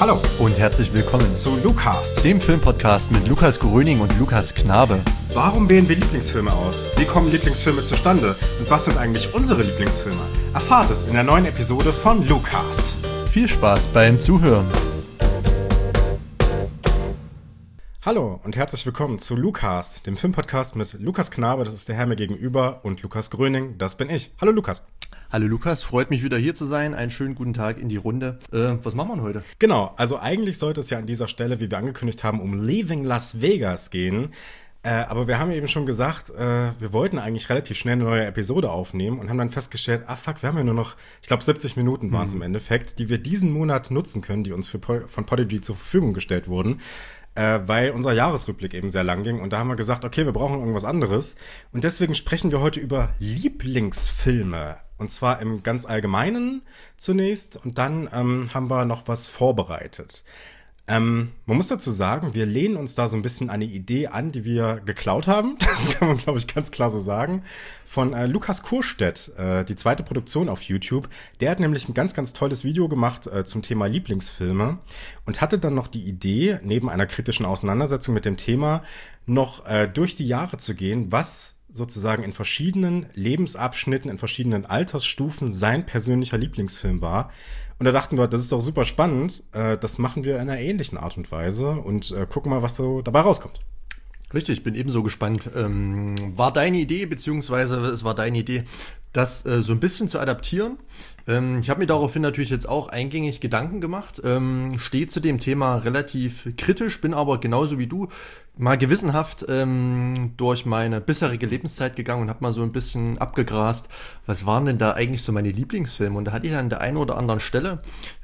Hallo und herzlich willkommen zu Lucast, dem Filmpodcast mit Lukas Gröning und Lukas Knabe. Warum wählen wir Lieblingsfilme aus? Wie kommen Lieblingsfilme zustande? Und was sind eigentlich unsere Lieblingsfilme? Erfahrt es in der neuen Episode von Lucast. Viel Spaß beim Zuhören. Hallo und herzlich willkommen zu Lucast, dem Filmpodcast mit Lukas Knabe, das ist der Herr mir gegenüber, und Lukas Gröning, das bin ich. Hallo Lukas. Hallo Lukas, freut mich wieder hier zu sein. Einen schönen guten Tag in die Runde. Was machen wir denn heute? Genau, also eigentlich sollte es ja an dieser Stelle, wie wir angekündigt haben, um Leaving Las Vegas gehen. Aber wir haben eben schon gesagt, wir wollten eigentlich relativ schnell eine neue Episode aufnehmen und haben dann festgestellt, wir haben ja nur noch, ich glaube 70 Minuten waren es im Endeffekt, die wir diesen Monat nutzen können, die uns von Podigy zur Verfügung gestellt wurden. Weil unser Jahresrückblick eben sehr lang ging. Und da haben wir gesagt, okay, wir brauchen irgendwas anderes. Und deswegen sprechen wir heute über Lieblingsfilme. Und zwar im ganz Allgemeinen zunächst. Und dann haben wir noch was vorbereitet. Man muss dazu sagen, wir lehnen uns da so ein bisschen an die Idee an, die wir geklaut haben. Das kann man, glaube ich, ganz klar so sagen. Von Lukas Kurstedt, die zweite Produktion auf YouTube. Der hat nämlich ein ganz, ganz tolles Video gemacht zum Thema Lieblingsfilme und hatte dann noch die Idee, neben einer kritischen Auseinandersetzung mit dem Thema, noch durch die Jahre zu gehen, was sozusagen in verschiedenen Lebensabschnitten, in verschiedenen Altersstufen sein persönlicher Lieblingsfilm war. Und da dachten wir, das ist doch super spannend, das machen wir in einer ähnlichen Art und Weise und gucken mal, was so dabei rauskommt. Richtig, ich bin ebenso gespannt. War deine Idee, beziehungsweise es war deine Idee, das so ein bisschen zu adaptieren. Ich habe mir daraufhin natürlich jetzt auch eingängig Gedanken gemacht, stehe zu dem Thema relativ kritisch, bin aber genauso wie du mal gewissenhaft durch meine bisherige Lebenszeit gegangen und habe mal so ein bisschen abgegrast, was waren denn da eigentlich so meine Lieblingsfilme? Und da hatte ich an der einen oder anderen Stelle,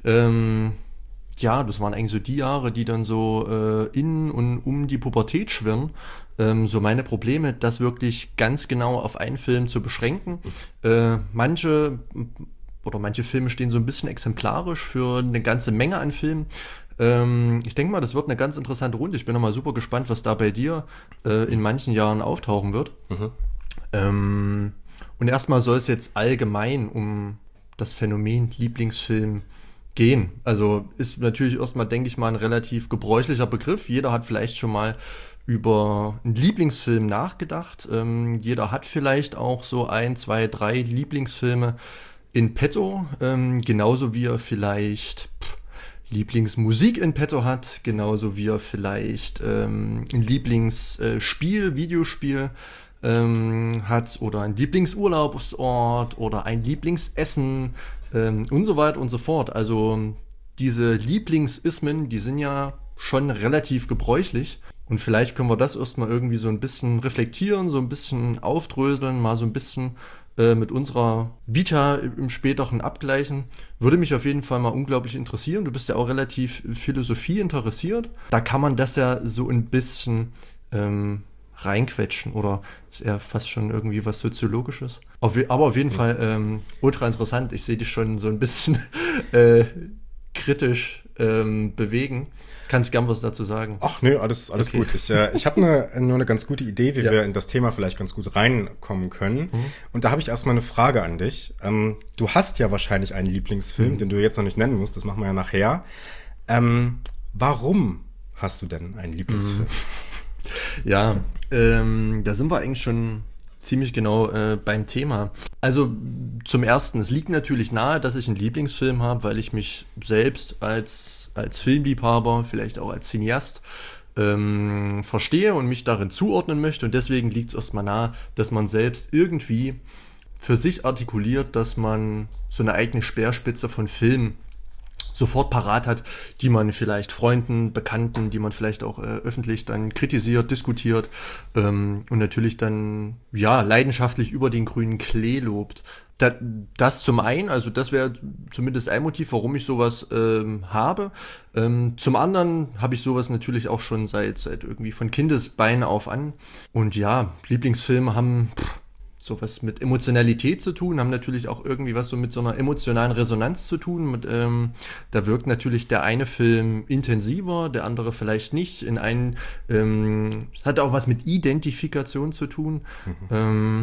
das waren eigentlich so die Jahre, die dann so in und um die Pubertät schwirren, so meine Probleme, das wirklich ganz genau auf einen Film zu beschränken. Manche Filme stehen so ein bisschen exemplarisch für eine ganze Menge an Filmen. Ich denke mal, das wird eine ganz interessante Runde. Ich bin nochmal super gespannt, was da bei dir in manchen Jahren auftauchen wird. Und erstmal soll es jetzt allgemein um das Phänomen Lieblingsfilm gehen. Also ist natürlich erstmal, denke ich mal, ein relativ gebräuchlicher Begriff. Jeder hat vielleicht schon mal über einen Lieblingsfilm nachgedacht. Jeder hat vielleicht auch so 1, 2, 3 Lieblingsfilme in petto. Genauso wie er vielleicht Lieblingsmusik in petto hat, genauso wie er vielleicht ein Lieblingsspiel, Videospiel hat oder ein Lieblingsurlaubsort oder ein Lieblingsessen und so weiter und so fort. Also diese Lieblingsismen, die sind ja schon relativ gebräuchlich. Und vielleicht können wir das erstmal irgendwie so ein bisschen reflektieren, so ein bisschen aufdröseln, mal so ein bisschen mit unserer Vita im späteren abgleichen. Würde mich auf jeden Fall mal unglaublich interessieren. Du bist ja auch relativ Philosophie interessiert. Da kann man das ja so ein bisschen reinquetschen oder ist eher fast schon irgendwie was Soziologisches. Aber auf jeden Fall ultra interessant. Ich sehe dich schon so ein bisschen kritisch bewegen. Kannst gern was dazu sagen. Ach nee, alles okay. Gut. Ich habe nur eine ganz gute Idee, wie wir in das Thema vielleicht ganz gut reinkommen können. Und da habe ich erstmal eine Frage an dich. Du hast ja wahrscheinlich einen Lieblingsfilm, den du jetzt noch nicht nennen musst, das machen wir ja nachher. Warum hast du denn einen Lieblingsfilm? Ja, da sind wir eigentlich schon ziemlich genau beim Thema. Also zum Ersten, es liegt natürlich nahe, dass ich einen Lieblingsfilm habe, weil ich mich selbst als Filmliebhaber, vielleicht auch als Cineast verstehe und mich darin zuordnen möchte. Und deswegen liegt es erstmal nahe, dass man selbst irgendwie für sich artikuliert, dass man so eine eigene Speerspitze von Filmen sofort parat hat, die man vielleicht Freunden, Bekannten, die man vielleicht auch öffentlich dann kritisiert, diskutiert und natürlich dann leidenschaftlich über den grünen Klee lobt. Das zum einen, also das wäre zumindest ein Motiv, warum ich sowas habe. Zum anderen habe ich sowas natürlich auch schon seit irgendwie von Kindesbeinen auf an. Und ja, Lieblingsfilme haben sowas mit Emotionalität zu tun, haben natürlich auch irgendwie was so mit so einer emotionalen Resonanz zu tun. Da wirkt natürlich der eine Film intensiver, der andere vielleicht nicht. In einen hat auch was mit Identifikation zu tun.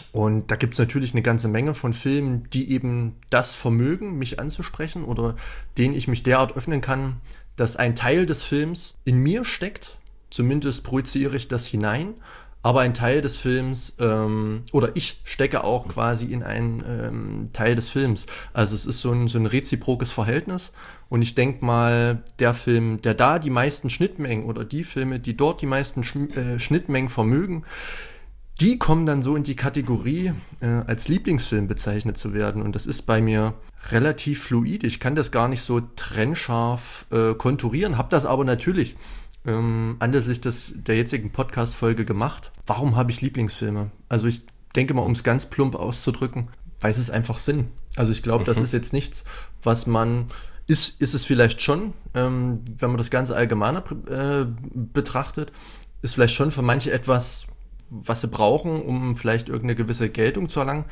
Und da gibt es natürlich eine ganze Menge von Filmen, die eben das vermögen, mich anzusprechen oder denen ich mich derart öffnen kann, dass ein Teil des Films in mir steckt. Zumindest projiziere ich das hinein. Aber ein Teil des Films, oder ich stecke auch quasi in einen Teil des Films. Also es ist so ein reziprokes Verhältnis. Und ich denke mal, der Film, der da die meisten Schnittmengen oder die Filme, die dort die meisten Schnittmengen vermögen, die kommen dann so in die Kategorie, als Lieblingsfilm bezeichnet zu werden. Und das ist bei mir relativ fluid. Ich kann das gar nicht so trennscharf konturieren, habe das aber natürlich anlässlich der jetzigen Podcast-Folge gemacht. Warum habe ich Lieblingsfilme? Also ich denke mal, um es ganz plump auszudrücken, weiß es einfach Sinn. Also ich glaube, das ist jetzt nichts, was man... Ist es vielleicht schon, wenn man das Ganze allgemeiner betrachtet, ist vielleicht schon für manche etwas, was sie brauchen, um vielleicht irgendeine gewisse Geltung zu erlangen.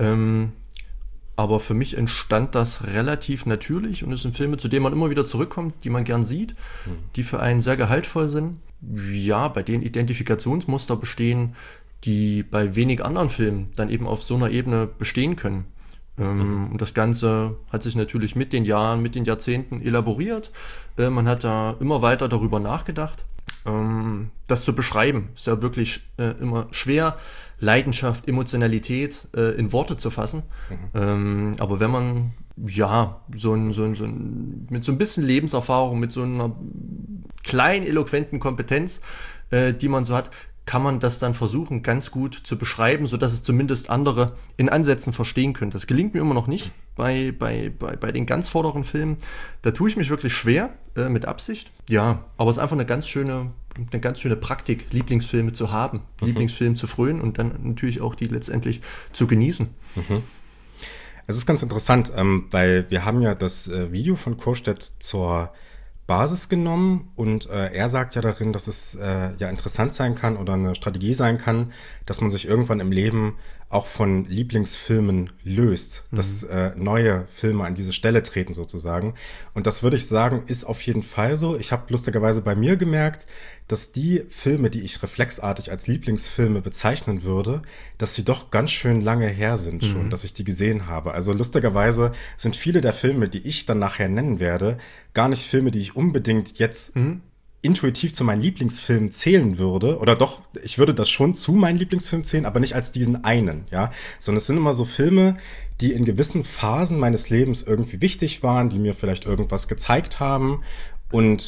Aber für mich entstand das relativ natürlich und es sind Filme, zu denen man immer wieder zurückkommt, die man gern sieht, die für einen sehr gehaltvoll sind. Ja, bei denen Identifikationsmuster bestehen, die bei wenig anderen Filmen dann eben auf so einer Ebene bestehen können. Und das Ganze hat sich natürlich mit den Jahren, mit den Jahrzehnten elaboriert. Man hat da immer weiter darüber nachgedacht. Das zu beschreiben, ist ja wirklich immer schwer, Leidenschaft, Emotionalität in Worte zu fassen. Aber wenn man ja mit so ein bisschen Lebenserfahrung, mit so einer kleinen, eloquenten Kompetenz, die man so hat, kann man das dann versuchen, ganz gut zu beschreiben, sodass es zumindest andere in Ansätzen verstehen können. Das gelingt mir immer noch nicht bei den ganz vorderen Filmen. Da tue ich mich wirklich schwer, mit Absicht. Ja, aber es ist einfach eine ganz schöne Praktik, Lieblingsfilme zu haben, Lieblingsfilme zu frönen und dann natürlich auch die letztendlich zu genießen. Es ist ganz interessant, weil wir haben ja das Video von Kurstedt zur Basis genommen und er sagt ja darin, dass es ja interessant sein kann oder eine Strategie sein kann, dass man sich irgendwann im Leben auch von Lieblingsfilmen löst, dass neue Filme an diese Stelle treten sozusagen. Und das würde ich sagen, ist auf jeden Fall so. Ich habe lustigerweise bei mir gemerkt, dass die Filme, die ich reflexartig als Lieblingsfilme bezeichnen würde, dass sie doch ganz schön lange her sind schon, dass ich die gesehen habe. Also lustigerweise sind viele der Filme, die ich dann nachher nennen werde, gar nicht Filme, die ich unbedingt jetzt intuitiv zu meinen Lieblingsfilmen zählen würde, oder doch, ich würde das schon zu meinen Lieblingsfilmen zählen, aber nicht als diesen einen, ja, sondern es sind immer so Filme, die in gewissen Phasen meines Lebens irgendwie wichtig waren, die mir vielleicht irgendwas gezeigt haben und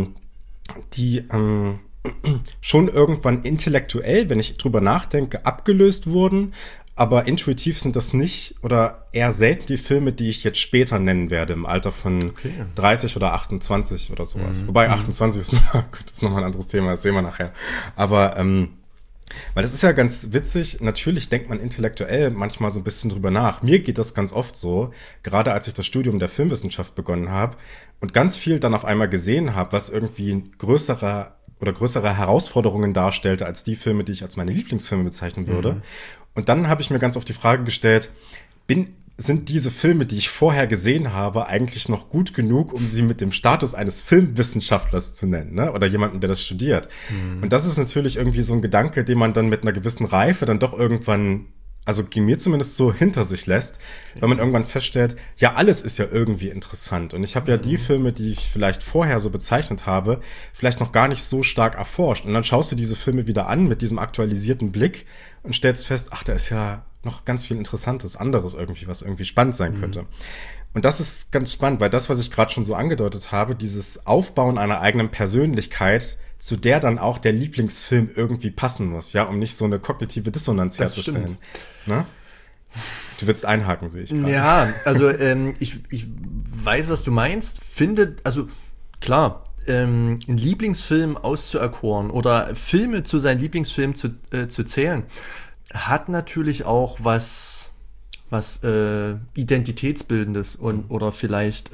die schon irgendwann intellektuell, wenn ich drüber nachdenke, abgelöst wurden, aber intuitiv sind das nicht oder eher selten die Filme, die ich jetzt später nennen werde, im Alter von 30 oder 28 oder sowas. Wobei 28 ist nochmal ein anderes Thema, das sehen wir nachher. Aber, weil das ist ja ganz witzig, natürlich denkt man intellektuell manchmal so ein bisschen drüber nach. Mir geht das ganz oft so, gerade als ich das Studium der Filmwissenschaft begonnen habe und ganz viel dann auf einmal gesehen habe, was irgendwie größere Herausforderungen darstellte als die Filme, die ich als meine Lieblingsfilme bezeichnen würde. Und dann habe ich mir ganz oft die Frage gestellt, sind diese Filme, die ich vorher gesehen habe, eigentlich noch gut genug, um sie mit dem Status eines Filmwissenschaftlers zu nennen, ne? Oder jemanden, der das studiert. Und das ist natürlich irgendwie so ein Gedanke, den man dann mit einer gewissen Reife dann doch irgendwann, also ging mir zumindest so, hinter sich lässt, weil man irgendwann feststellt, ja, alles ist ja irgendwie interessant. Und ich habe ja die Filme, die ich vielleicht vorher so bezeichnet habe, vielleicht noch gar nicht so stark erforscht. Und dann schaust du diese Filme wieder an mit diesem aktualisierten Blick und stellst fest, ach, da ist ja noch ganz viel Interessantes, anderes irgendwie, was irgendwie spannend sein könnte. Und das ist ganz spannend, weil das, was ich gerade schon so angedeutet habe, dieses Aufbauen einer eigenen Persönlichkeit, zu der dann auch der Lieblingsfilm irgendwie passen muss, ja, um nicht so eine kognitive Dissonanz herzustellen. Ne? Du willst einhaken, sehe ich gerade. Ja, also ich weiß, was du meinst. Also klar, einen Lieblingsfilm auszuerkoren oder Filme zu seinen Lieblingsfilmen zu zählen, hat natürlich auch was Identitätsbildendes oder vielleicht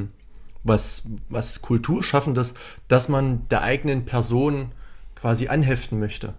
was Kulturschaffendes, dass man der eigenen Person quasi anheften möchte.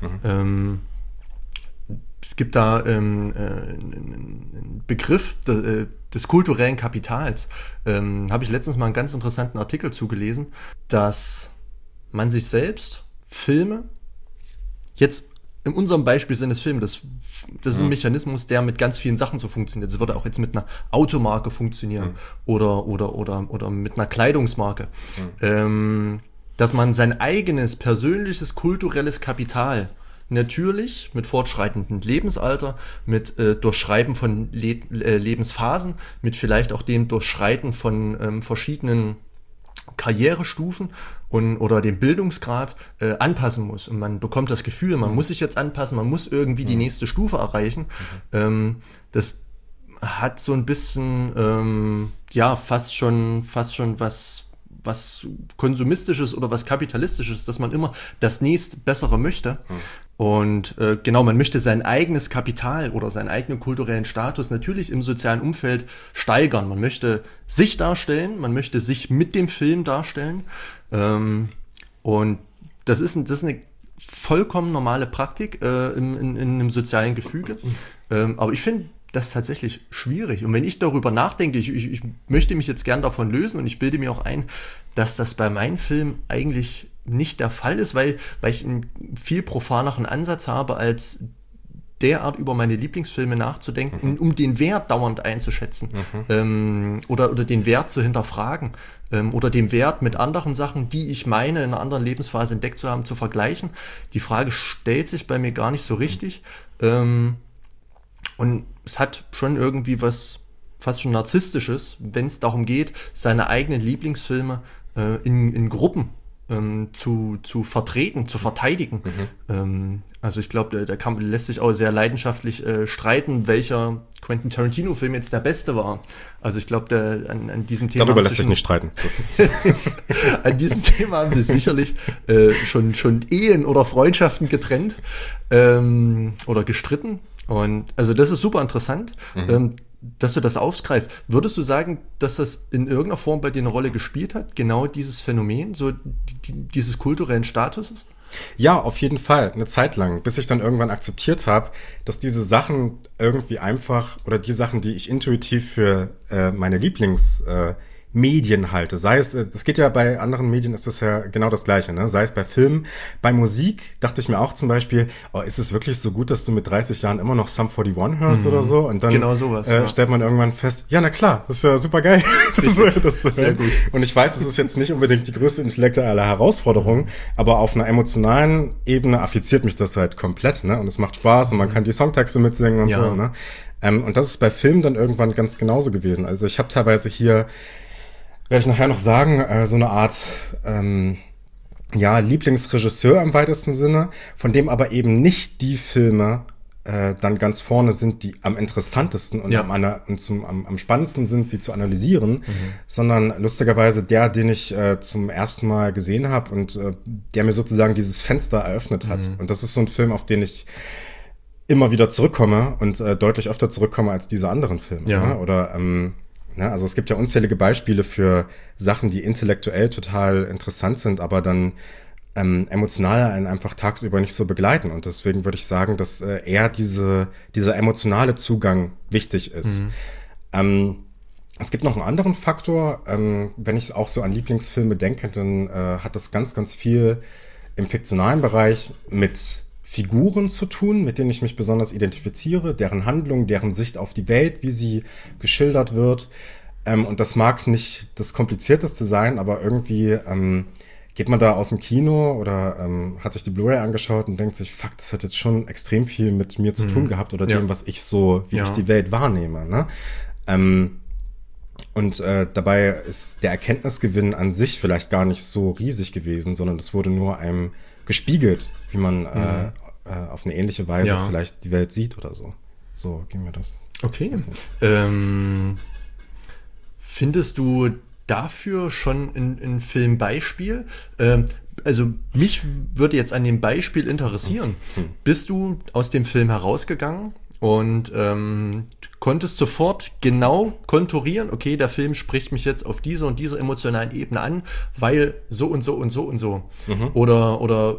Es gibt da einen Begriff des kulturellen Kapitals. Habe ich letztens mal einen ganz interessanten Artikel zugelesen, dass man sich selbst Filme jetzt in unserem Beispiel sind es Filme, das ist ein Mechanismus, der mit ganz vielen Sachen so funktioniert. Das würde auch jetzt mit einer Automarke funktionieren oder mit einer Kleidungsmarke. Dass man sein eigenes persönliches kulturelles Kapital natürlich mit fortschreitendem Lebensalter, mit Durchschreiben von Lebensphasen, mit vielleicht auch dem Durchschreiten von verschiedenen Karrierestufen oder dem Bildungsgrad anpassen muss. Und man bekommt das Gefühl, man muss sich jetzt anpassen, man muss irgendwie die nächste Stufe erreichen. Das hat so ein bisschen, fast schon was Konsumistisches oder was Kapitalistisches, dass man immer das nächstbessere möchte. Und genau, man möchte sein eigenes Kapital oder seinen eigenen kulturellen Status natürlich im sozialen Umfeld steigern. Man möchte sich darstellen, man möchte sich mit dem Film darstellen. Und das ist eine vollkommen normale Praktik in einem sozialen Gefüge. Aber ich finde das tatsächlich schwierig. Und wenn ich darüber nachdenke, ich möchte mich jetzt gern davon lösen und ich bilde mir auch ein, dass das bei meinen Filmen eigentlich nicht der Fall ist, weil ich einen viel profaneren Ansatz habe, als derart über meine Lieblingsfilme nachzudenken, um den Wert dauernd einzuschätzen oder den Wert zu hinterfragen oder den Wert mit anderen Sachen, die ich meine, in einer anderen Lebensphase entdeckt zu haben, zu vergleichen. Die Frage stellt sich bei mir gar nicht so richtig. Und es hat schon irgendwie was fast schon Narzisstisches, wenn es darum geht, seine eigenen Lieblingsfilme in Gruppen zu vertreten, zu verteidigen. Also ich glaube, da lässt sich auch sehr leidenschaftlich streiten, welcher Quentin Tarantino-Film jetzt der beste war. Also ich glaube, an diesem Thema... Darüber lässt sich nicht streiten. Das ist an diesem Thema haben sie sicherlich schon Ehen oder Freundschaften getrennt oder gestritten. Und also das ist super interessant, dass du das aufgreifst. Würdest du sagen, dass das in irgendeiner Form bei dir eine Rolle gespielt hat? Genau dieses Phänomen, so dieses kulturellen Statuses? Ja, auf jeden Fall, eine Zeit lang, bis ich dann irgendwann akzeptiert habe, dass diese Sachen irgendwie einfach, oder die Sachen, die ich intuitiv für meine Lieblingsmedien halte, sei es, das geht ja bei anderen Medien, ist das ja genau das Gleiche, ne? Sei es bei Filmen, bei Musik, dachte ich mir auch zum Beispiel, ist es wirklich so gut, dass du mit 30 Jahren immer noch Sum 41 hörst oder so? Und dann genau sowas, stellt man irgendwann fest, ja, na klar, das ist ja super geil, das zu hören. Gut. Und ich weiß, es ist jetzt nicht unbedingt die größte intellektuelle Herausforderung, aber auf einer emotionalen Ebene affiziert mich das halt komplett, ne? Und es macht Spaß und man kann die Songtexte mitsingen und so, ne? Und das ist bei Filmen dann irgendwann ganz genauso gewesen. Also ich habe teilweise hier, werde ich nachher noch sagen, so eine Art Lieblingsregisseur im weitesten Sinne, von dem aber eben nicht die Filme dann ganz vorne sind, die am interessantesten und am spannendsten sind, sie zu analysieren, sondern lustigerweise den ich zum ersten Mal gesehen habe und der mir sozusagen dieses Fenster eröffnet hat. Und das ist so ein Film, auf den ich immer wieder zurückkomme und deutlich öfter zurückkomme als diese anderen Filme. Ja. Ne? Oder also es gibt ja unzählige Beispiele für Sachen, die intellektuell total interessant sind, aber dann emotional einen einfach tagsüber nicht so begleiten. Und deswegen würde ich sagen, dass eher dieser emotionale Zugang wichtig ist. Es gibt noch einen anderen Faktor. Wenn ich auch so an Lieblingsfilme denke, dann hat das ganz, ganz viel im fiktionalen Bereich mit Figuren zu tun, mit denen ich mich besonders identifiziere, deren Handlung, deren Sicht auf die Welt, wie sie geschildert wird. Und das mag nicht das Komplizierteste sein, aber irgendwie geht man da aus dem Kino oder hat sich die Blu-ray angeschaut und denkt sich, fuck, das hat jetzt schon extrem viel mit mir zu tun gehabt oder dem, was ich wie ich die Welt wahrnehme. Ne? Und dabei ist der Erkenntnisgewinn an sich vielleicht gar nicht so riesig gewesen, sondern es wurde nur einem gespiegelt, wie man auf eine ähnliche Weise vielleicht die Welt sieht oder so. So ging mir das. Okay. Findest du dafür schon ein Filmbeispiel? Also mich würde jetzt an dem Beispiel interessieren. Bist du aus dem Film herausgegangen und konntest sofort genau konturieren, okay, der Film spricht mich jetzt auf dieser und dieser emotionalen Ebene an, weil so und so und so und so. Oder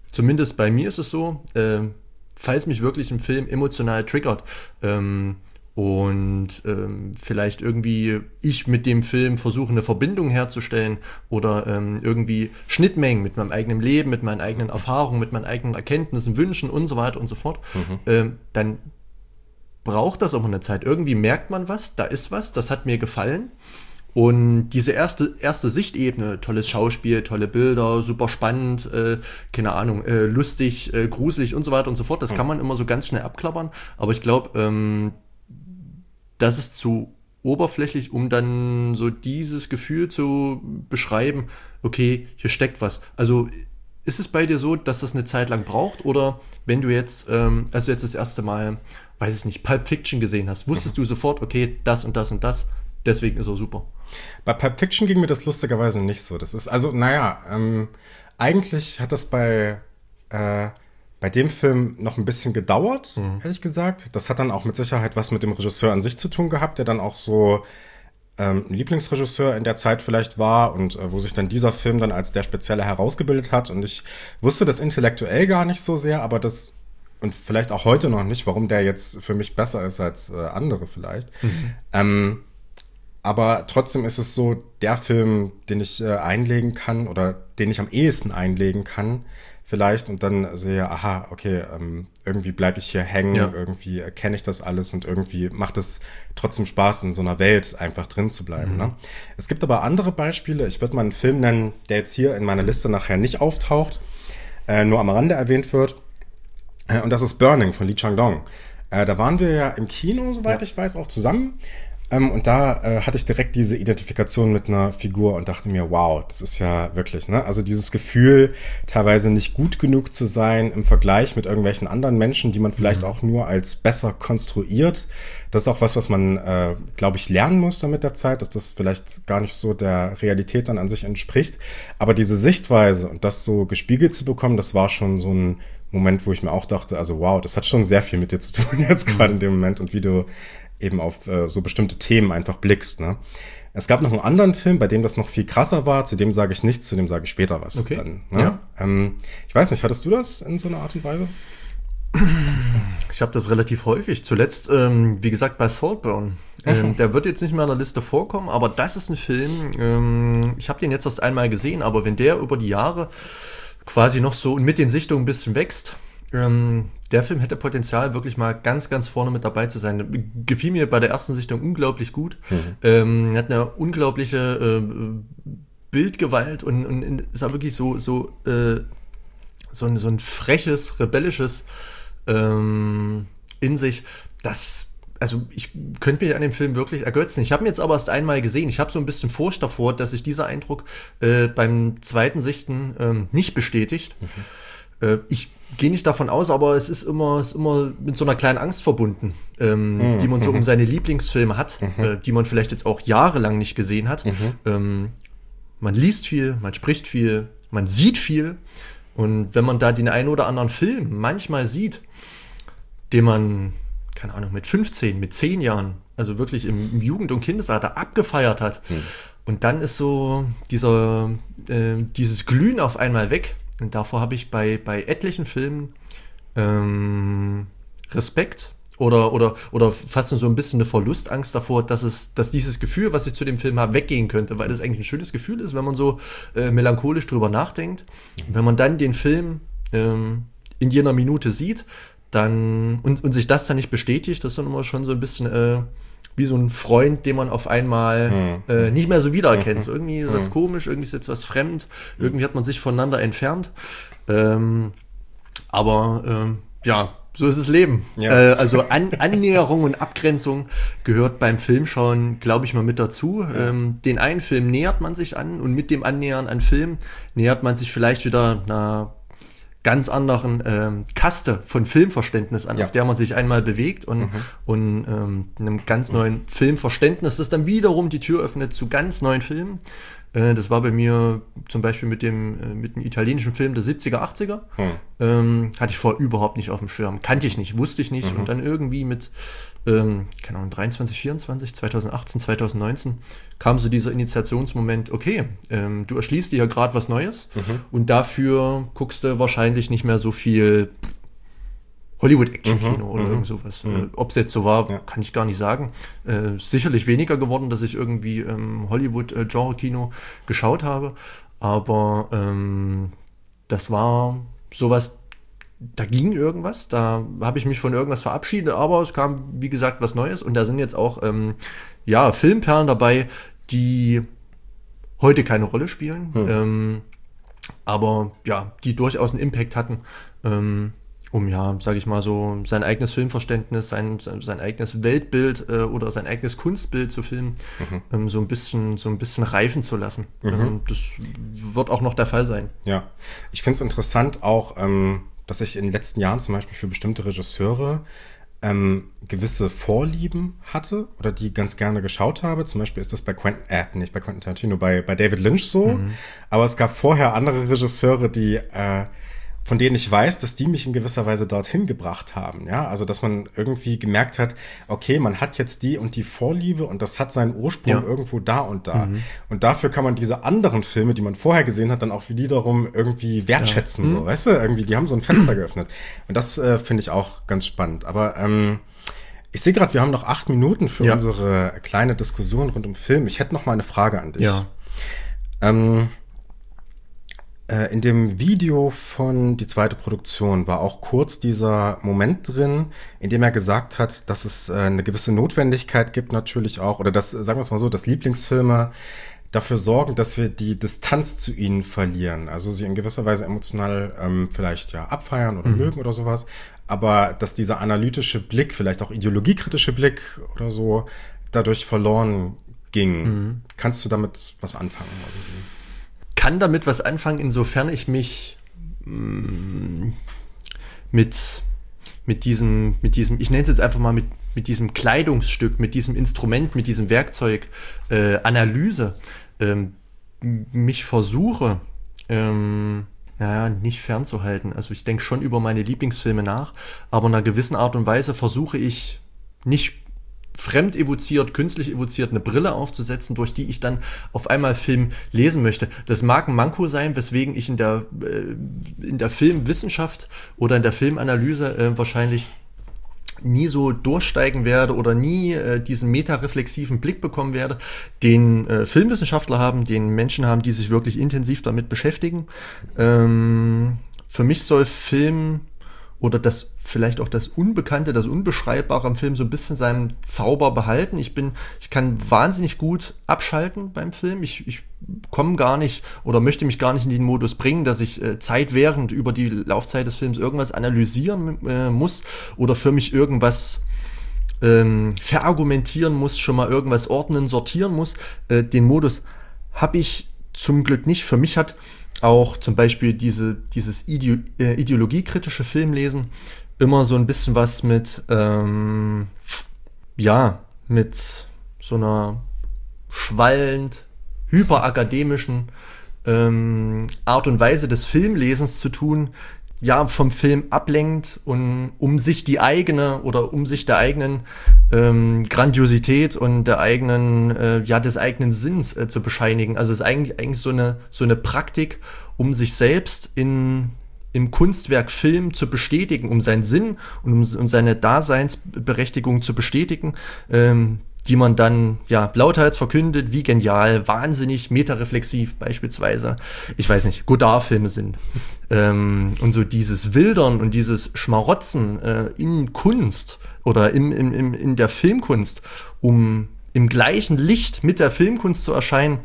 zumindest bei mir ist es so, falls mich wirklich ein Film emotional triggert, und vielleicht irgendwie ich mit dem Film versuche, eine Verbindung herzustellen oder irgendwie Schnittmengen mit meinem eigenen Leben, mit meinen eigenen Erfahrungen, mit meinen eigenen Erkenntnissen, Wünschen und so weiter und so fort, dann braucht das auch eine Zeit. Irgendwie merkt man was, da ist was, das hat mir gefallen. Und diese erste Sichtebene, tolles Schauspiel, tolle Bilder, super spannend, keine Ahnung, lustig, gruselig und so weiter und so fort, das kann man immer so ganz schnell abklappern. Aber ich glaube, das ist zu oberflächlich, um dann so dieses Gefühl zu beschreiben, okay, hier steckt was. Also ist es bei dir so, dass das eine Zeit lang braucht? Oder wenn du jetzt, als du jetzt das erste Mal, weiß ich nicht, Pulp Fiction gesehen hast, wusstest du sofort, okay, das und das und das, deswegen ist er super. Bei Pulp Fiction ging mir das lustigerweise nicht so. Das ist, also, eigentlich hat das bei dem Film noch ein bisschen gedauert, ehrlich gesagt. Das hat dann auch mit Sicherheit was mit dem Regisseur an sich zu tun gehabt, der dann auch so ein Lieblingsregisseur in der Zeit vielleicht war und wo sich dann dieser Film dann als der Spezielle herausgebildet hat. Und ich wusste das intellektuell gar nicht so sehr, aber das, und vielleicht auch heute noch nicht, warum der jetzt für mich besser ist als andere vielleicht. Aber trotzdem ist es so der Film, den ich einlegen kann oder den ich am ehesten einlegen kann vielleicht und dann sehe, aha, okay, irgendwie bleibe ich hier hängen, irgendwie kenne ich das alles und irgendwie macht es trotzdem Spaß, in so einer Welt einfach drin zu bleiben. Ne? Es gibt aber andere Beispiele. Ich würde mal einen Film nennen, der jetzt hier in meiner Liste nachher nicht auftaucht, nur am Rande erwähnt wird. Und das ist Burning von Lee Chang-dong. Da waren wir ja im Kino, soweit ich weiß, auch zusammen. Und da hatte ich direkt diese Identifikation mit einer Figur und dachte mir, wow, das ist ja wirklich, ne? Also dieses Gefühl, teilweise nicht gut genug zu sein im Vergleich mit irgendwelchen anderen Menschen, die man vielleicht auch nur als besser konstruiert. Das ist auch was man, glaube ich, lernen muss dann mit der Zeit, dass das vielleicht gar nicht so der Realität dann an sich entspricht. Aber diese Sichtweise und das so gespiegelt zu bekommen, das war schon so ein Moment, wo ich mir auch dachte, also wow, das hat schon sehr viel mit dir zu tun jetzt gerade in dem Moment und wie du eben auf so bestimmte Themen einfach blickst. Ne? Es gab noch einen anderen Film, bei dem das noch viel krasser war. Zu dem sage ich nichts, zu dem sage ich später was. Okay. Dann, ne? Ja. Ich weiß nicht, hattest du das in so einer Art und Weise? Ich habe das relativ häufig. Zuletzt, wie gesagt, bei Saltburn. Der wird jetzt nicht mehr in der Liste vorkommen, aber das ist ein Film, ich habe den jetzt erst einmal gesehen, aber wenn der über die Jahre quasi noch so und mit den Sichtungen ein bisschen wächst, der Film hätte Potenzial, wirklich mal ganz, ganz vorne mit dabei zu sein. Gefiel mir bei der ersten Sichtung unglaublich gut. Hat eine unglaubliche Bildgewalt und ist auch wirklich so ein freches, rebellisches in sich, also ich könnte mich an dem Film wirklich ergötzen. Ich habe ihn jetzt aber erst einmal gesehen. Ich habe so ein bisschen Furcht davor, dass sich dieser Eindruck beim zweiten Sichten nicht bestätigt. Ich gehe nicht davon aus, aber es ist immer mit so einer kleinen Angst verbunden, die man so um seine Lieblingsfilme hat, die man vielleicht jetzt auch jahrelang nicht gesehen hat. Man liest viel, man spricht viel, man sieht viel. Und wenn man da den einen oder anderen Film manchmal sieht, den man, keine Ahnung, mit 15, mit 10 Jahren, also wirklich im Jugend- und Kindesalter abgefeiert hat, und dann ist so dieses Glühen auf einmal weg. Und davor habe ich bei etlichen Filmen Respekt oder fast so ein bisschen eine Verlustangst davor, dass dieses Gefühl, was ich zu dem Film habe, weggehen könnte, weil das eigentlich ein schönes Gefühl ist, wenn man so melancholisch drüber nachdenkt. Und wenn man dann den Film in jener Minute sieht, dann und sich das dann nicht bestätigt, das ist dann immer schon so ein bisschen wie so ein Freund, den man auf einmal nicht mehr so wiedererkennt. So irgendwie was komisch, irgendwie ist jetzt was fremd, irgendwie hat man sich voneinander entfernt. Aber so ist das Leben. Ja. Also Annäherung und Abgrenzung gehört beim Filmschauen, glaube ich, mal mit dazu. Den einen Film nähert man sich an und mit dem Annähern an Film nähert man sich vielleicht wieder einer ganz anderen Kaste von Filmverständnis an, auf der man sich einmal bewegt und einem ganz neuen Filmverständnis, das dann wiederum die Tür öffnet zu ganz neuen Filmen. Das war bei mir zum Beispiel mit dem italienischen Film der 70er, 80er. Hatte ich vorher überhaupt nicht auf dem Schirm. Kannte ich nicht, wusste ich nicht. Und dann irgendwie mit, keine Ahnung, 23, 24, 2018, 2019 kam so dieser Initiationsmoment, okay, du erschließt dir ja gerade was Neues und dafür guckst du wahrscheinlich nicht mehr so viel Hollywood-Action-Kino oder irgend sowas. Ob es jetzt so war, kann ich gar nicht sagen. Sicherlich weniger geworden, dass ich irgendwie Hollywood-Genre-Kino geschaut habe. Aber das war sowas, da ging irgendwas, da habe ich mich von irgendwas verabschiedet, aber es kam, wie gesagt, was Neues. Und da sind jetzt auch Filmperlen dabei, die heute keine Rolle spielen, aber ja, die durchaus einen Impact hatten, sage ich mal so, sein eigenes Filmverständnis, sein eigenes Weltbild oder sein eigenes Kunstbild zu filmen, so ein bisschen reifen zu lassen. Das wird auch noch der Fall sein. Ja, ich finde es interessant auch, dass ich in den letzten Jahren zum Beispiel für bestimmte Regisseure gewisse Vorlieben hatte oder die ganz gerne geschaut habe. Zum Beispiel ist das bei nicht bei Quentin Tarantino, bei David Lynch so. Aber es gab vorher andere Regisseure, die von denen ich weiß, dass die mich in gewisser Weise dorthin gebracht haben. Ja, also dass man irgendwie gemerkt hat, okay, man hat jetzt die und die Vorliebe und das hat seinen Ursprung irgendwo da und da. Und dafür kann man diese anderen Filme, die man vorher gesehen hat, dann auch wiederum irgendwie wertschätzen. So, weißt du, irgendwie, die haben so ein Fenster geöffnet. Und das finde ich auch ganz spannend. Aber ich sehe gerade, wir haben noch 8 Minuten für unsere kleine Diskussion rund um Film. Ich hätte noch mal eine Frage an dich. Ja. In dem Video von Die zweite Produktion war auch kurz dieser Moment drin, in dem er gesagt hat, dass es eine gewisse Notwendigkeit gibt natürlich auch, oder dass, sagen wir es mal so, dass Lieblingsfilme dafür sorgen, dass wir die Distanz zu ihnen verlieren. Also sie in gewisser Weise emotional vielleicht abfeiern oder mögen oder sowas, aber dass dieser analytische Blick, vielleicht auch ideologiekritische Blick oder so, dadurch verloren ging. Kannst du damit was anfangen? Kann damit was anfangen, insofern ich mich mit diesem, ich nenne es jetzt einfach mal mit diesem Kleidungsstück, mit diesem Instrument, mit diesem Werkzeug Analyse mich versuche, nicht fernzuhalten. Also ich denke schon über meine Lieblingsfilme nach, aber in einer gewissen Art und Weise versuche ich nicht fremd evoziert, künstlich evoziert eine Brille aufzusetzen, durch die ich dann auf einmal Film lesen möchte. Das mag ein Manko sein, weswegen ich in der Filmwissenschaft oder in der Filmanalyse wahrscheinlich nie so durchsteigen werde oder nie diesen metareflexiven Blick bekommen werde, den Filmwissenschaftler haben, den Menschen haben, die sich wirklich intensiv damit beschäftigen. Für mich soll Film oder das vielleicht auch das Unbekannte, das Unbeschreibbare am Film so ein bisschen seinen Zauber behalten. Ich kann wahnsinnig gut abschalten beim Film. Ich komme gar nicht oder möchte mich gar nicht in den Modus bringen, dass ich zeitwährend über die Laufzeit des Films irgendwas analysieren muss oder für mich irgendwas verargumentieren muss, schon mal irgendwas ordnen, sortieren muss. Den Modus habe ich zum Glück nicht. Für mich hat auch zum Beispiel dieses ideologiekritische Filmlesen immer so ein bisschen was mit so einer schwallend, hyperakademischen Art und Weise des Filmlesens zu tun, vom Film ablenkt und um sich der eigenen Grandiosität und des eigenen Sinns zu bescheinigen. Also es ist eigentlich so eine Praktik, um sich selbst im Kunstwerk Film zu bestätigen, um seinen Sinn und um seine Daseinsberechtigung zu bestätigen, die man dann lauthals verkündet, wie genial, wahnsinnig metareflexiv beispielsweise, ich weiß nicht, Godard-Filme sind. Und so dieses Wildern und dieses Schmarotzen in Kunst oder in der Filmkunst, um im gleichen Licht mit der Filmkunst zu erscheinen,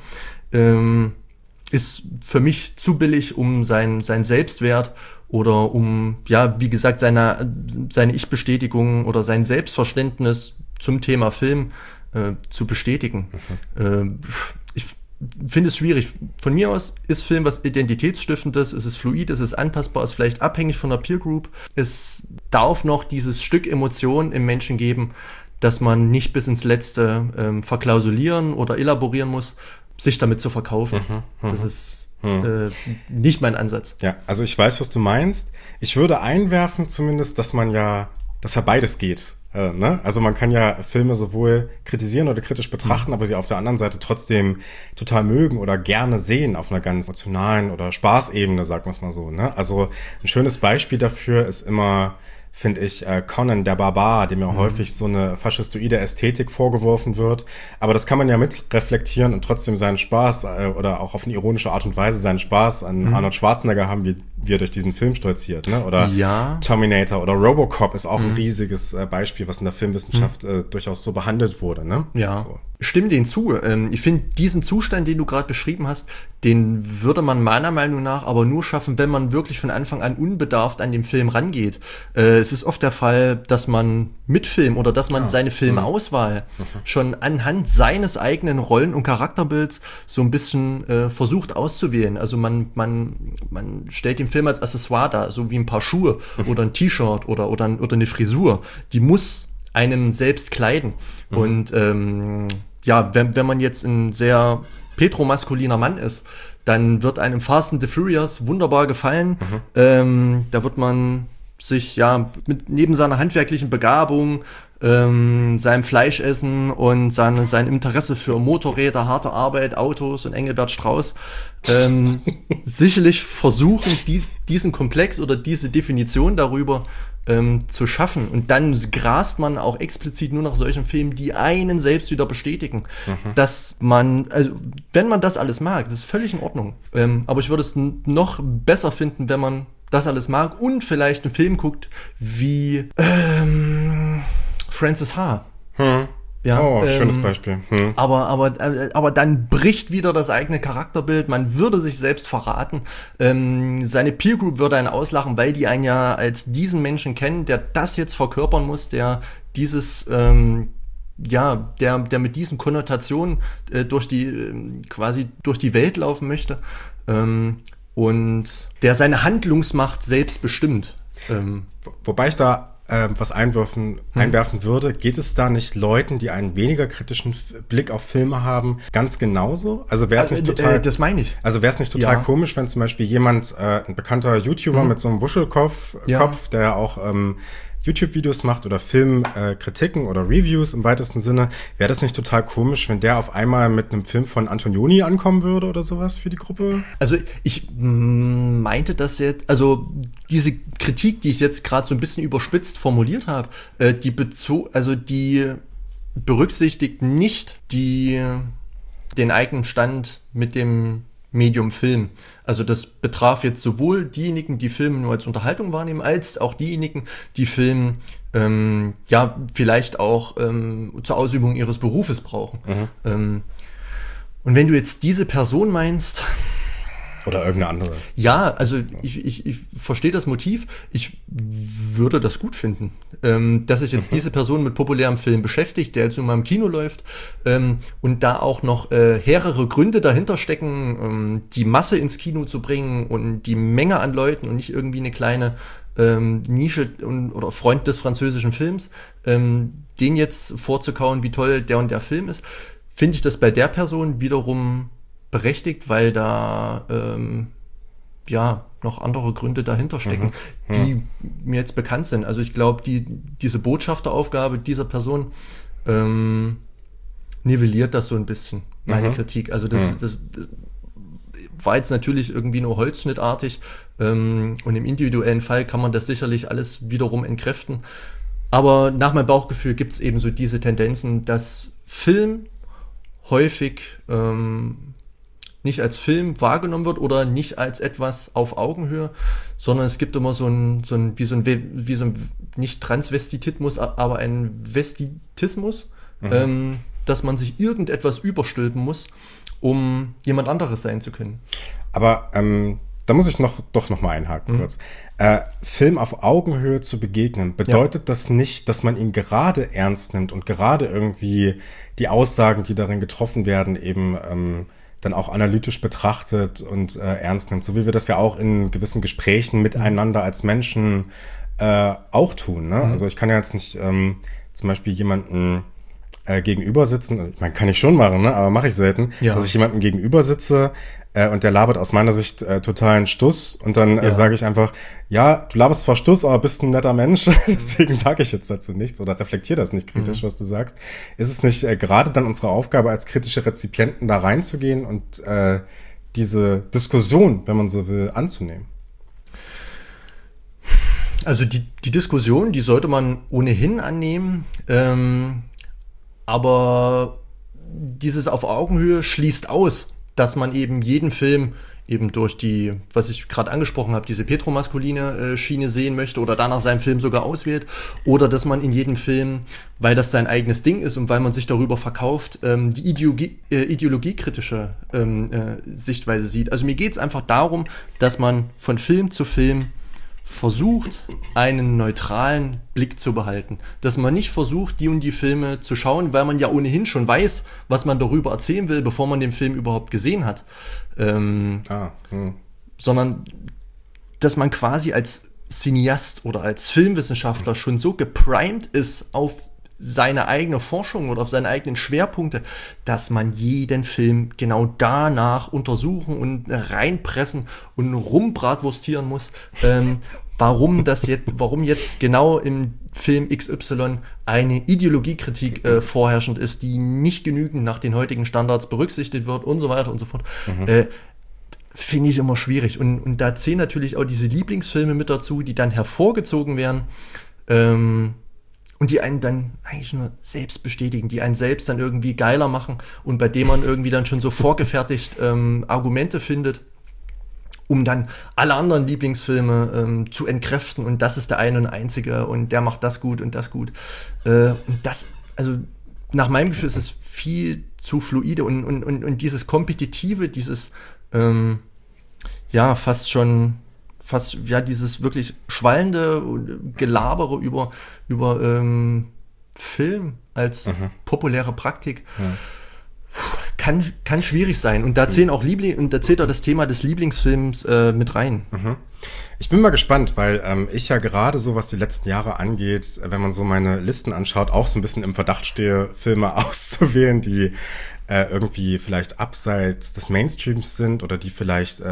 ist für mich zu billig, um sein Selbstwert oder um, wie gesagt, seine Ich-Bestätigung oder sein Selbstverständnis zum Thema Film zu bestätigen. Ich finde es schwierig. Von mir aus ist Film was Identitätsstiftendes, es ist fluid, es ist anpassbar, es ist vielleicht abhängig von der Peer Group. Es darf noch dieses Stück Emotion im Menschen geben, dass man nicht bis ins Letzte verklausulieren oder elaborieren muss, sich damit zu verkaufen. Das ist nicht mein Ansatz. Ja, also ich weiß, was du meinst. Ich würde einwerfen zumindest, dass dass beides geht. Also man kann ja Filme sowohl kritisieren oder kritisch betrachten, aber sie auf der anderen Seite trotzdem total mögen oder gerne sehen auf einer ganz emotionalen oder Spaßebene, sagen wir es mal so. Ne? Also ein schönes Beispiel dafür ist immer finde ich, Conan der Barbar, dem ja häufig so eine faschistoide Ästhetik vorgeworfen wird. Aber das kann man ja mit reflektieren und trotzdem seinen Spaß oder auch auf eine ironische Art und Weise seinen Spaß an Arnold Schwarzenegger haben, wie er durch diesen Film stolziert. Ne? Oder Terminator oder Robocop ist auch ein riesiges Beispiel, was in der Filmwissenschaft durchaus so behandelt wurde. Ne? Ja. So. Stimme denen zu. Ich finde, diesen Zustand, den du gerade beschrieben hast, den würde man meiner Meinung nach aber nur schaffen, wenn man wirklich von Anfang an unbedarft an den Film rangeht. Es ist oft der Fall, dass man mit Film oder dass man seine Filmauswahl schon anhand seines eigenen Rollen- und Charakterbilds so ein bisschen versucht auszuwählen. Also man stellt den Film als Accessoire dar, so wie ein paar Schuhe oder ein T-Shirt oder eine Frisur. Die muss einem selbst kleiden. Und wenn man jetzt ein sehr petromaskuliner Mann ist, dann wird einem Fast and the Furious wunderbar gefallen. Da wird man sich neben seiner handwerklichen Begabung, seinem Fleischessen und sein Interesse für Motorräder, harte Arbeit, Autos und Engelbert Strauß sicherlich versuchen, diesen Komplex oder diese Definition darüber zu schaffen. Und dann grast man auch explizit nur nach solchen Filmen, die einen selbst wieder bestätigen. Dass man, also wenn man das alles mag, das ist völlig in Ordnung. Aber ich würde es noch besser finden, wenn man das alles mag und vielleicht einen Film guckt wie Frances Ha. Ja, schönes Beispiel. Aber dann bricht wieder das eigene Charakterbild, man würde sich selbst verraten. Seine Peer Group würde einen auslachen, weil die einen ja als diesen Menschen kennen, der das jetzt verkörpern muss, der dieses der mit diesen Konnotationen durch die Welt laufen möchte und der seine Handlungsmacht selbst bestimmt. Wobei ich da was einwerfen würde, geht es da nicht Leuten, die einen weniger kritischen Blick auf Filme haben, ganz genauso? Also wäre es nicht total, das meine ich. Also wäre es nicht total komisch, wenn zum Beispiel jemand, ein bekannter YouTuber mit so einem Wuschelkopf, der auch YouTube-Videos macht oder Filmkritiken oder Reviews im weitesten Sinne, wäre das nicht total komisch, wenn der auf einmal mit einem Film von Antonioni ankommen würde oder sowas für die Gruppe? Also ich meinte das jetzt, also diese Kritik, die ich jetzt gerade so ein bisschen überspitzt formuliert habe, die berücksichtigt nicht den eigenen Stand mit dem Medium Film. Also das betraf jetzt sowohl diejenigen, die Filme nur als Unterhaltung wahrnehmen, als auch diejenigen, die Film vielleicht auch zur Ausübung ihres Berufes brauchen. Und wenn du jetzt diese Person meinst, oder irgendeine andere. Ja, also ich verstehe das Motiv. Ich würde das gut finden, dass sich jetzt diese Person mit populärem Film beschäftigt, der jetzt nun mal im Kino läuft und da auch noch mehrere Gründe dahinter stecken, die Masse ins Kino zu bringen und die Menge an Leuten und nicht irgendwie eine kleine Nische oder Freund des französischen Films, den jetzt vorzukauen, wie toll der und der Film ist, finde ich das bei der Person wiederum berechtigt, weil da noch andere Gründe dahinter stecken, die mir jetzt bekannt sind. Also ich glaube, diese Botschafteraufgabe dieser Person nivelliert das so ein bisschen, meine Kritik. Also das war jetzt natürlich irgendwie nur holzschnittartig und im individuellen Fall kann man das sicherlich alles wiederum entkräften. Aber nach meinem Bauchgefühl gibt es eben so diese Tendenzen, dass Film häufig nicht als Film wahrgenommen wird oder nicht als etwas auf Augenhöhe, sondern es gibt immer so ein nicht Transvestitismus, aber ein Vestitismus, dass man sich irgendetwas überstülpen muss, um jemand anderes sein zu können. Aber da muss ich doch noch mal einhaken kurz. Film auf Augenhöhe zu begegnen, bedeutet das nicht, dass man ihn gerade ernst nimmt und gerade irgendwie die Aussagen, die darin getroffen werden, eben dann auch analytisch betrachtet und ernst nimmt, so wie wir das ja auch in gewissen Gesprächen miteinander als Menschen auch tun. Ne? Also ich kann ja jetzt nicht zum Beispiel jemanden gegenüber sitzen, ich meine, kann ich schon machen, ne? Aber mache ich selten, dass ich jemandem gegenüber sitze und der labert aus meiner Sicht totalen Stuss und dann sage ich einfach, ja, du laberst zwar Stuss, aber bist ein netter Mensch, deswegen sage ich jetzt dazu nichts oder reflektiere das nicht kritisch, was du sagst. Ist es nicht gerade dann unsere Aufgabe als kritische Rezipienten da reinzugehen und diese Diskussion, wenn man so will, anzunehmen? Also die Diskussion, die sollte man ohnehin annehmen, aber dieses auf Augenhöhe schließt aus, dass man eben jeden Film eben durch die, was ich gerade angesprochen habe, diese petromaskuline Schiene sehen möchte oder danach seinen Film sogar auswählt, oder dass man in jedem Film, weil das sein eigenes Ding ist und weil man sich darüber verkauft, die ideologiekritische Sichtweise sieht. Also mir geht es einfach darum, dass man von Film zu Film versucht, einen neutralen Blick zu behalten. Dass man nicht versucht, die und die Filme zu schauen, weil man ja ohnehin schon weiß, was man darüber erzählen will, bevor man den Film überhaupt gesehen hat. Sondern, dass man quasi als Cineast oder als Filmwissenschaftler schon so geprimed ist auf seine eigene Forschung oder auf seine eigenen Schwerpunkte, dass man jeden Film genau danach untersuchen und reinpressen und rumbratwurstieren muss, warum jetzt genau im Film XY eine Ideologiekritik vorherrschend ist, die nicht genügend nach den heutigen Standards berücksichtigt wird und so weiter und so fort. Finde ich immer schwierig. Und da zählen natürlich auch diese Lieblingsfilme mit dazu, die dann hervorgezogen werden, und die einen dann eigentlich nur selbst bestätigen, die einen selbst dann irgendwie geiler machen und bei dem man irgendwie dann schon so vorgefertigt Argumente findet, um dann alle anderen Lieblingsfilme zu entkräften, und das ist der eine und einzige und der macht das gut und das gut. Und das, also nach meinem Gefühl ist es viel zu fluide und dieses Kompetitive, dieses dieses wirklich schwallende Gelabere über Film als populäre Praktik kann schwierig sein. Und da zählt auch das Thema des Lieblingsfilms mit rein. Ich bin mal gespannt, weil ich ja gerade so, was die letzten Jahre angeht, wenn man so meine Listen anschaut, auch so ein bisschen im Verdacht stehe, Filme auszuwählen, die irgendwie vielleicht abseits des Mainstreams sind oder die vielleicht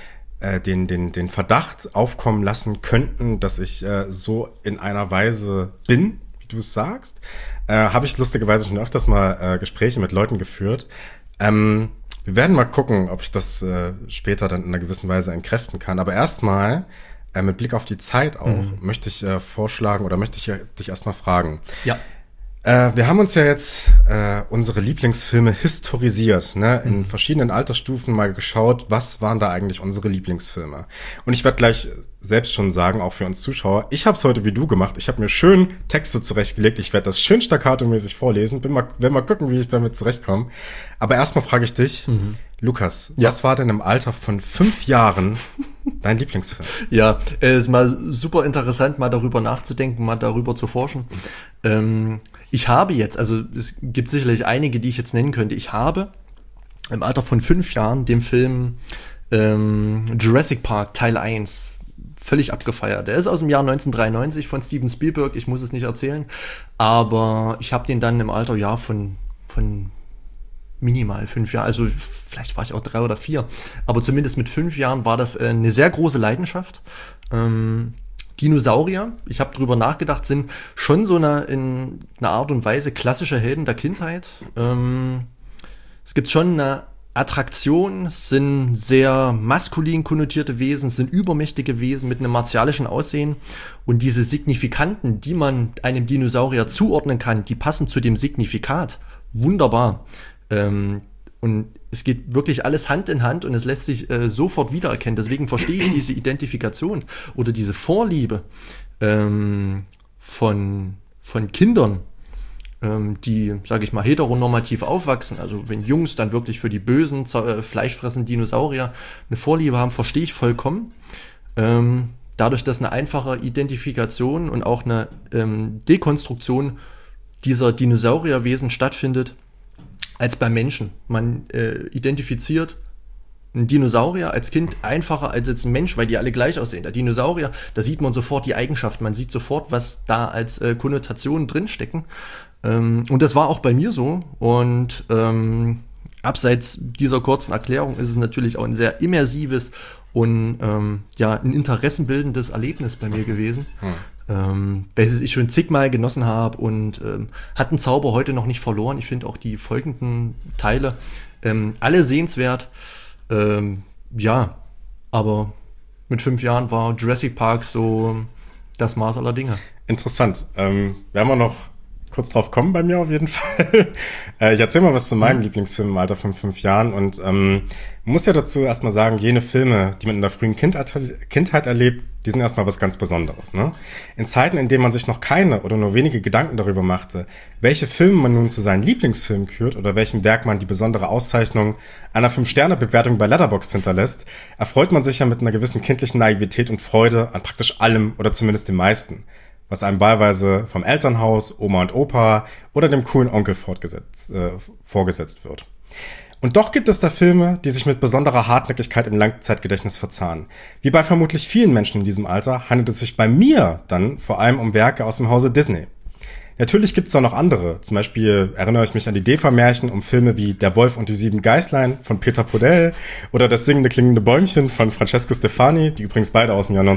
den Verdacht aufkommen lassen könnten, dass ich so in einer Weise bin, wie du es sagst. Habe ich lustigerweise schon öfters mal Gespräche mit Leuten geführt. Wir werden mal gucken, ob ich das später dann in einer gewissen Weise entkräften kann. Aber erstmal, mit Blick auf die Zeit auch, möchte ich vorschlagen oder möchte ich dich erstmal fragen. Ja. Wir haben uns ja jetzt unsere Lieblingsfilme historisiert, ne? In verschiedenen Altersstufen mal geschaut, was waren da eigentlich unsere Lieblingsfilme. Und ich werde gleich selbst schon sagen, auch für uns Zuschauer, ich habe es heute wie du gemacht. Ich habe mir schön Texte zurechtgelegt. Ich werde das schön staccato-mäßig vorlesen. Will mal gucken, wie ich damit zurechtkomme. Aber erstmal frage ich dich, Lukas, was war denn im Alter von 5 Jahren dein Lieblingsfilm? Ja, es ist mal super interessant, mal darüber nachzudenken, mal darüber zu forschen. Ich habe jetzt, also es gibt sicherlich einige, die ich jetzt nennen könnte. Ich habe im Alter von 5 Jahren den Film Jurassic Park Teil 1 völlig abgefeiert. Der ist aus dem Jahr 1993 von Steven Spielberg, ich muss es nicht erzählen, aber ich habe den dann im Alter von minimal 5 Jahren, also vielleicht war ich auch 3 oder 4, aber zumindest mit 5 Jahren war das eine sehr große Leidenschaft. Dinosaurier, ich habe drüber nachgedacht, sind schon so in einer Art und Weise klassische Helden der Kindheit. Es gibt schon eine Attraktion, es sind sehr maskulin konnotierte Wesen, es sind übermächtige Wesen mit einem martialischen Aussehen, und diese Signifikanten, die man einem Dinosaurier zuordnen kann, die passen zu dem Signifikat wunderbar. Und es geht wirklich alles Hand in Hand und es lässt sich sofort wiedererkennen. Deswegen verstehe ich diese Identifikation oder diese Vorliebe von Kindern, die, sage ich mal, heteronormativ aufwachsen. Also wenn Jungs dann wirklich für die bösen, fleischfressenden Dinosaurier eine Vorliebe haben, verstehe ich vollkommen. Dadurch, dass eine einfache Identifikation und auch eine Dekonstruktion dieser Dinosaurierwesen stattfindet, als beim Menschen. Man identifiziert einen Dinosaurier als Kind einfacher als jetzt ein Mensch, weil die alle gleich aussehen. Der Dinosaurier, da sieht man sofort die Eigenschaften, man sieht sofort, was da als Konnotationen drinstecken. Und das war auch bei mir so. Und abseits dieser kurzen Erklärung ist es natürlich auch ein sehr immersives und ein interessenbildendes Erlebnis bei mir gewesen. Welches ich schon zigmal genossen habe und hat einen Zauber heute noch nicht verloren. Ich finde auch die folgenden Teile alle sehenswert. Aber mit 5 Jahren war Jurassic Park so das Maß aller Dinge. Interessant. Werden wir noch kurz drauf kommen bei mir auf jeden Fall. Ich erzähle mal was zu meinem Lieblingsfilm im Alter von 5 Jahren und muss ja dazu erstmal sagen, jene Filme, die man in der frühen Kindheit erlebt, die sind erstmal was ganz Besonderes. Ne? In Zeiten, in denen man sich noch keine oder nur wenige Gedanken darüber machte, welche Filme man nun zu seinen Lieblingsfilmen kürt oder welchem Werk man die besondere Auszeichnung einer 5-Sterne-Bewertung bei Letterboxd hinterlässt, erfreut man sich ja mit einer gewissen kindlichen Naivität und Freude an praktisch allem oder zumindest dem meisten, was einem wahlweise vom Elternhaus, Oma und Opa oder dem coolen Onkel vorgesetzt wird. Und doch gibt es da Filme, die sich mit besonderer Hartnäckigkeit im Langzeitgedächtnis verzahnen. Wie bei vermutlich vielen Menschen in diesem Alter handelt es sich bei mir dann vor allem um Werke aus dem Hause Disney. Natürlich gibt es da noch andere. Zum Beispiel erinnere ich mich an die DEFA-Märchen um Filme wie Der Wolf und die 7 Geißlein von Peter Podell oder Das singende klingende Bäumchen von Francesco Stefani, die übrigens beide aus dem Jahr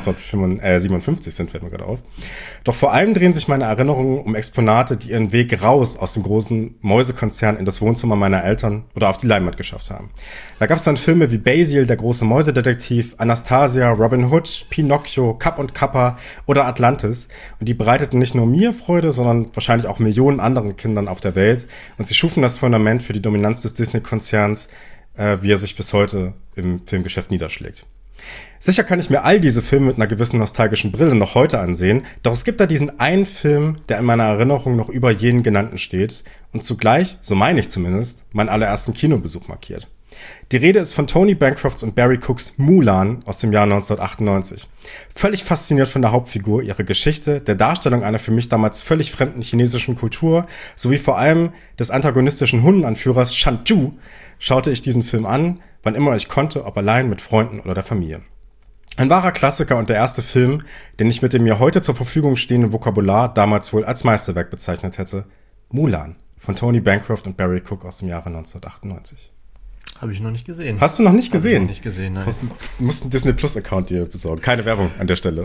1957 sind, fällt mir gerade auf. Doch vor allem drehen sich meine Erinnerungen um Exponate, die ihren Weg raus aus dem großen Mäusekonzern in das Wohnzimmer meiner Eltern oder auf die Leinwand geschafft haben. Da gab es dann Filme wie Basil, der große Mäusedetektiv, Anastasia, Robin Hood, Pinocchio, Kapp und Kappa oder Atlantis. Und die bereiteten nicht nur mir Freude, sondern wahrscheinlich auch Millionen anderen Kindern auf der Welt. Und sie schufen das Fundament für die Dominanz des Disney-Konzerns, wie er sich bis heute im Filmgeschäft niederschlägt. Sicher kann ich mir all diese Filme mit einer gewissen nostalgischen Brille noch heute ansehen, doch es gibt da diesen einen Film, der in meiner Erinnerung noch über jenen genannten steht und zugleich, so meine ich zumindest, meinen allerersten Kinobesuch markiert. Die Rede ist von Tony Bancrofts und Barry Cooks Mulan aus dem Jahr 1998. Völlig fasziniert von der Hauptfigur, ihrer Geschichte, der Darstellung einer für mich damals völlig fremden chinesischen Kultur sowie vor allem des antagonistischen Hundenanführers Shan Zhu schaute ich diesen Film an, wann immer ich konnte, ob allein, mit Freunden oder der Familie. Ein wahrer Klassiker und der erste Film, den ich mit dem mir heute zur Verfügung stehenden Vokabular damals wohl als Meisterwerk bezeichnet hätte. Mulan von Tony Bancroft und Barry Cook aus dem Jahre 1998. Habe ich noch nicht gesehen. Hast du noch nicht gesehen? Habe ich noch nicht gesehen, nein. Du musst einen Disney Plus Account dir besorgen. Keine Werbung an der Stelle.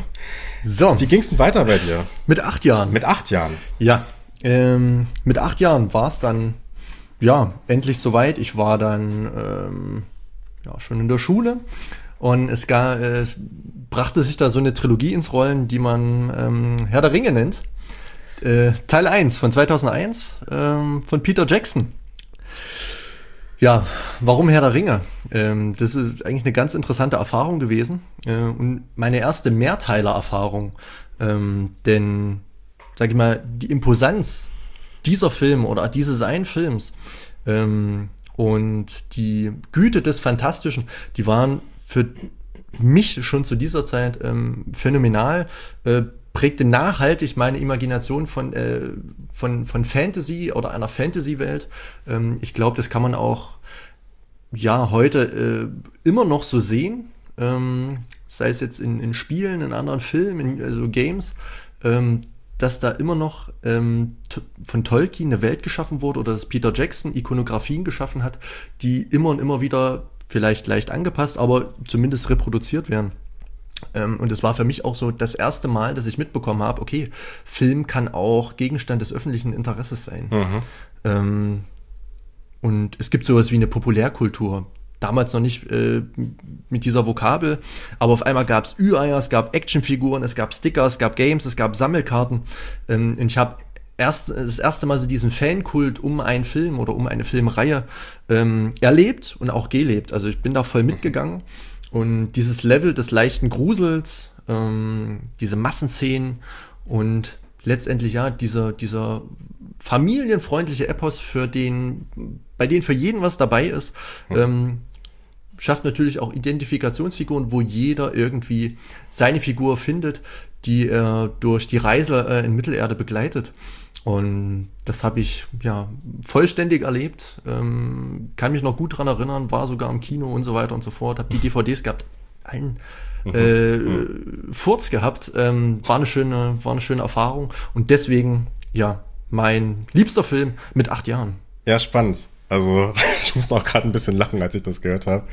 So. Wie ging's denn weiter bei dir? Mit 8 Jahren. Mit 8 Jahren? Ja. Mit 8 Jahren war es dann, ja, endlich soweit. Ich war dann schon in der Schule und es brachte sich da so eine Trilogie ins Rollen, die man Herr der Ringe nennt. Teil 1 von 2001 von Peter Jackson. Ja, warum Herr der Ringe? Das ist eigentlich eine ganz interessante Erfahrung gewesen und meine erste Mehrteiler-Erfahrung, denn, sag ich mal, die Imposanz dieser Filme oder dieses einen Films und die Güte des Fantastischen, die waren für mich schon zu dieser Zeit phänomenal, prägte nachhaltig meine Imagination von Fantasy oder einer Fantasy-Welt. Ich glaube, das kann man auch heute immer noch so sehen, sei es jetzt in Spielen, in anderen Filmen, also Games, dass da immer noch von Tolkien eine Welt geschaffen wurde oder dass Peter Jackson Ikonografien geschaffen hat, die immer und immer wieder vielleicht leicht angepasst, aber zumindest reproduziert werden. Und es war für mich auch so das erste Mal, dass ich mitbekommen habe, okay, Film kann auch Gegenstand des öffentlichen Interesses sein. Mhm. Und es gibt sowas wie eine Populärkultur. Damals noch nicht mit dieser Vokabel, aber auf einmal gab es Ü-Eier, es gab Actionfiguren, es gab Sticker, es gab Games, es gab Sammelkarten. Und ich habe das erste Mal so diesen Fankult um einen Film oder um eine Filmreihe erlebt und auch gelebt. Also ich bin da voll mitgegangen. Und dieses Level des leichten Grusels, diese Massenszenen und letztendlich ja dieser familienfreundliche Epos, bei denen für jeden was dabei ist, schafft natürlich auch Identifikationsfiguren, wo jeder irgendwie seine Figur findet, die er durch die Reise in Mittelerde begleitet. Und das habe ich vollständig erlebt, kann mich noch gut dran erinnern, war sogar im Kino und so weiter und so fort, habe die DVDs gehabt, einen Furz gehabt, war eine schöne Erfahrung und deswegen, mein liebster Film mit 8 Jahren. Ja, spannend. Also ich musste auch gerade ein bisschen lachen, als ich das gehört habe.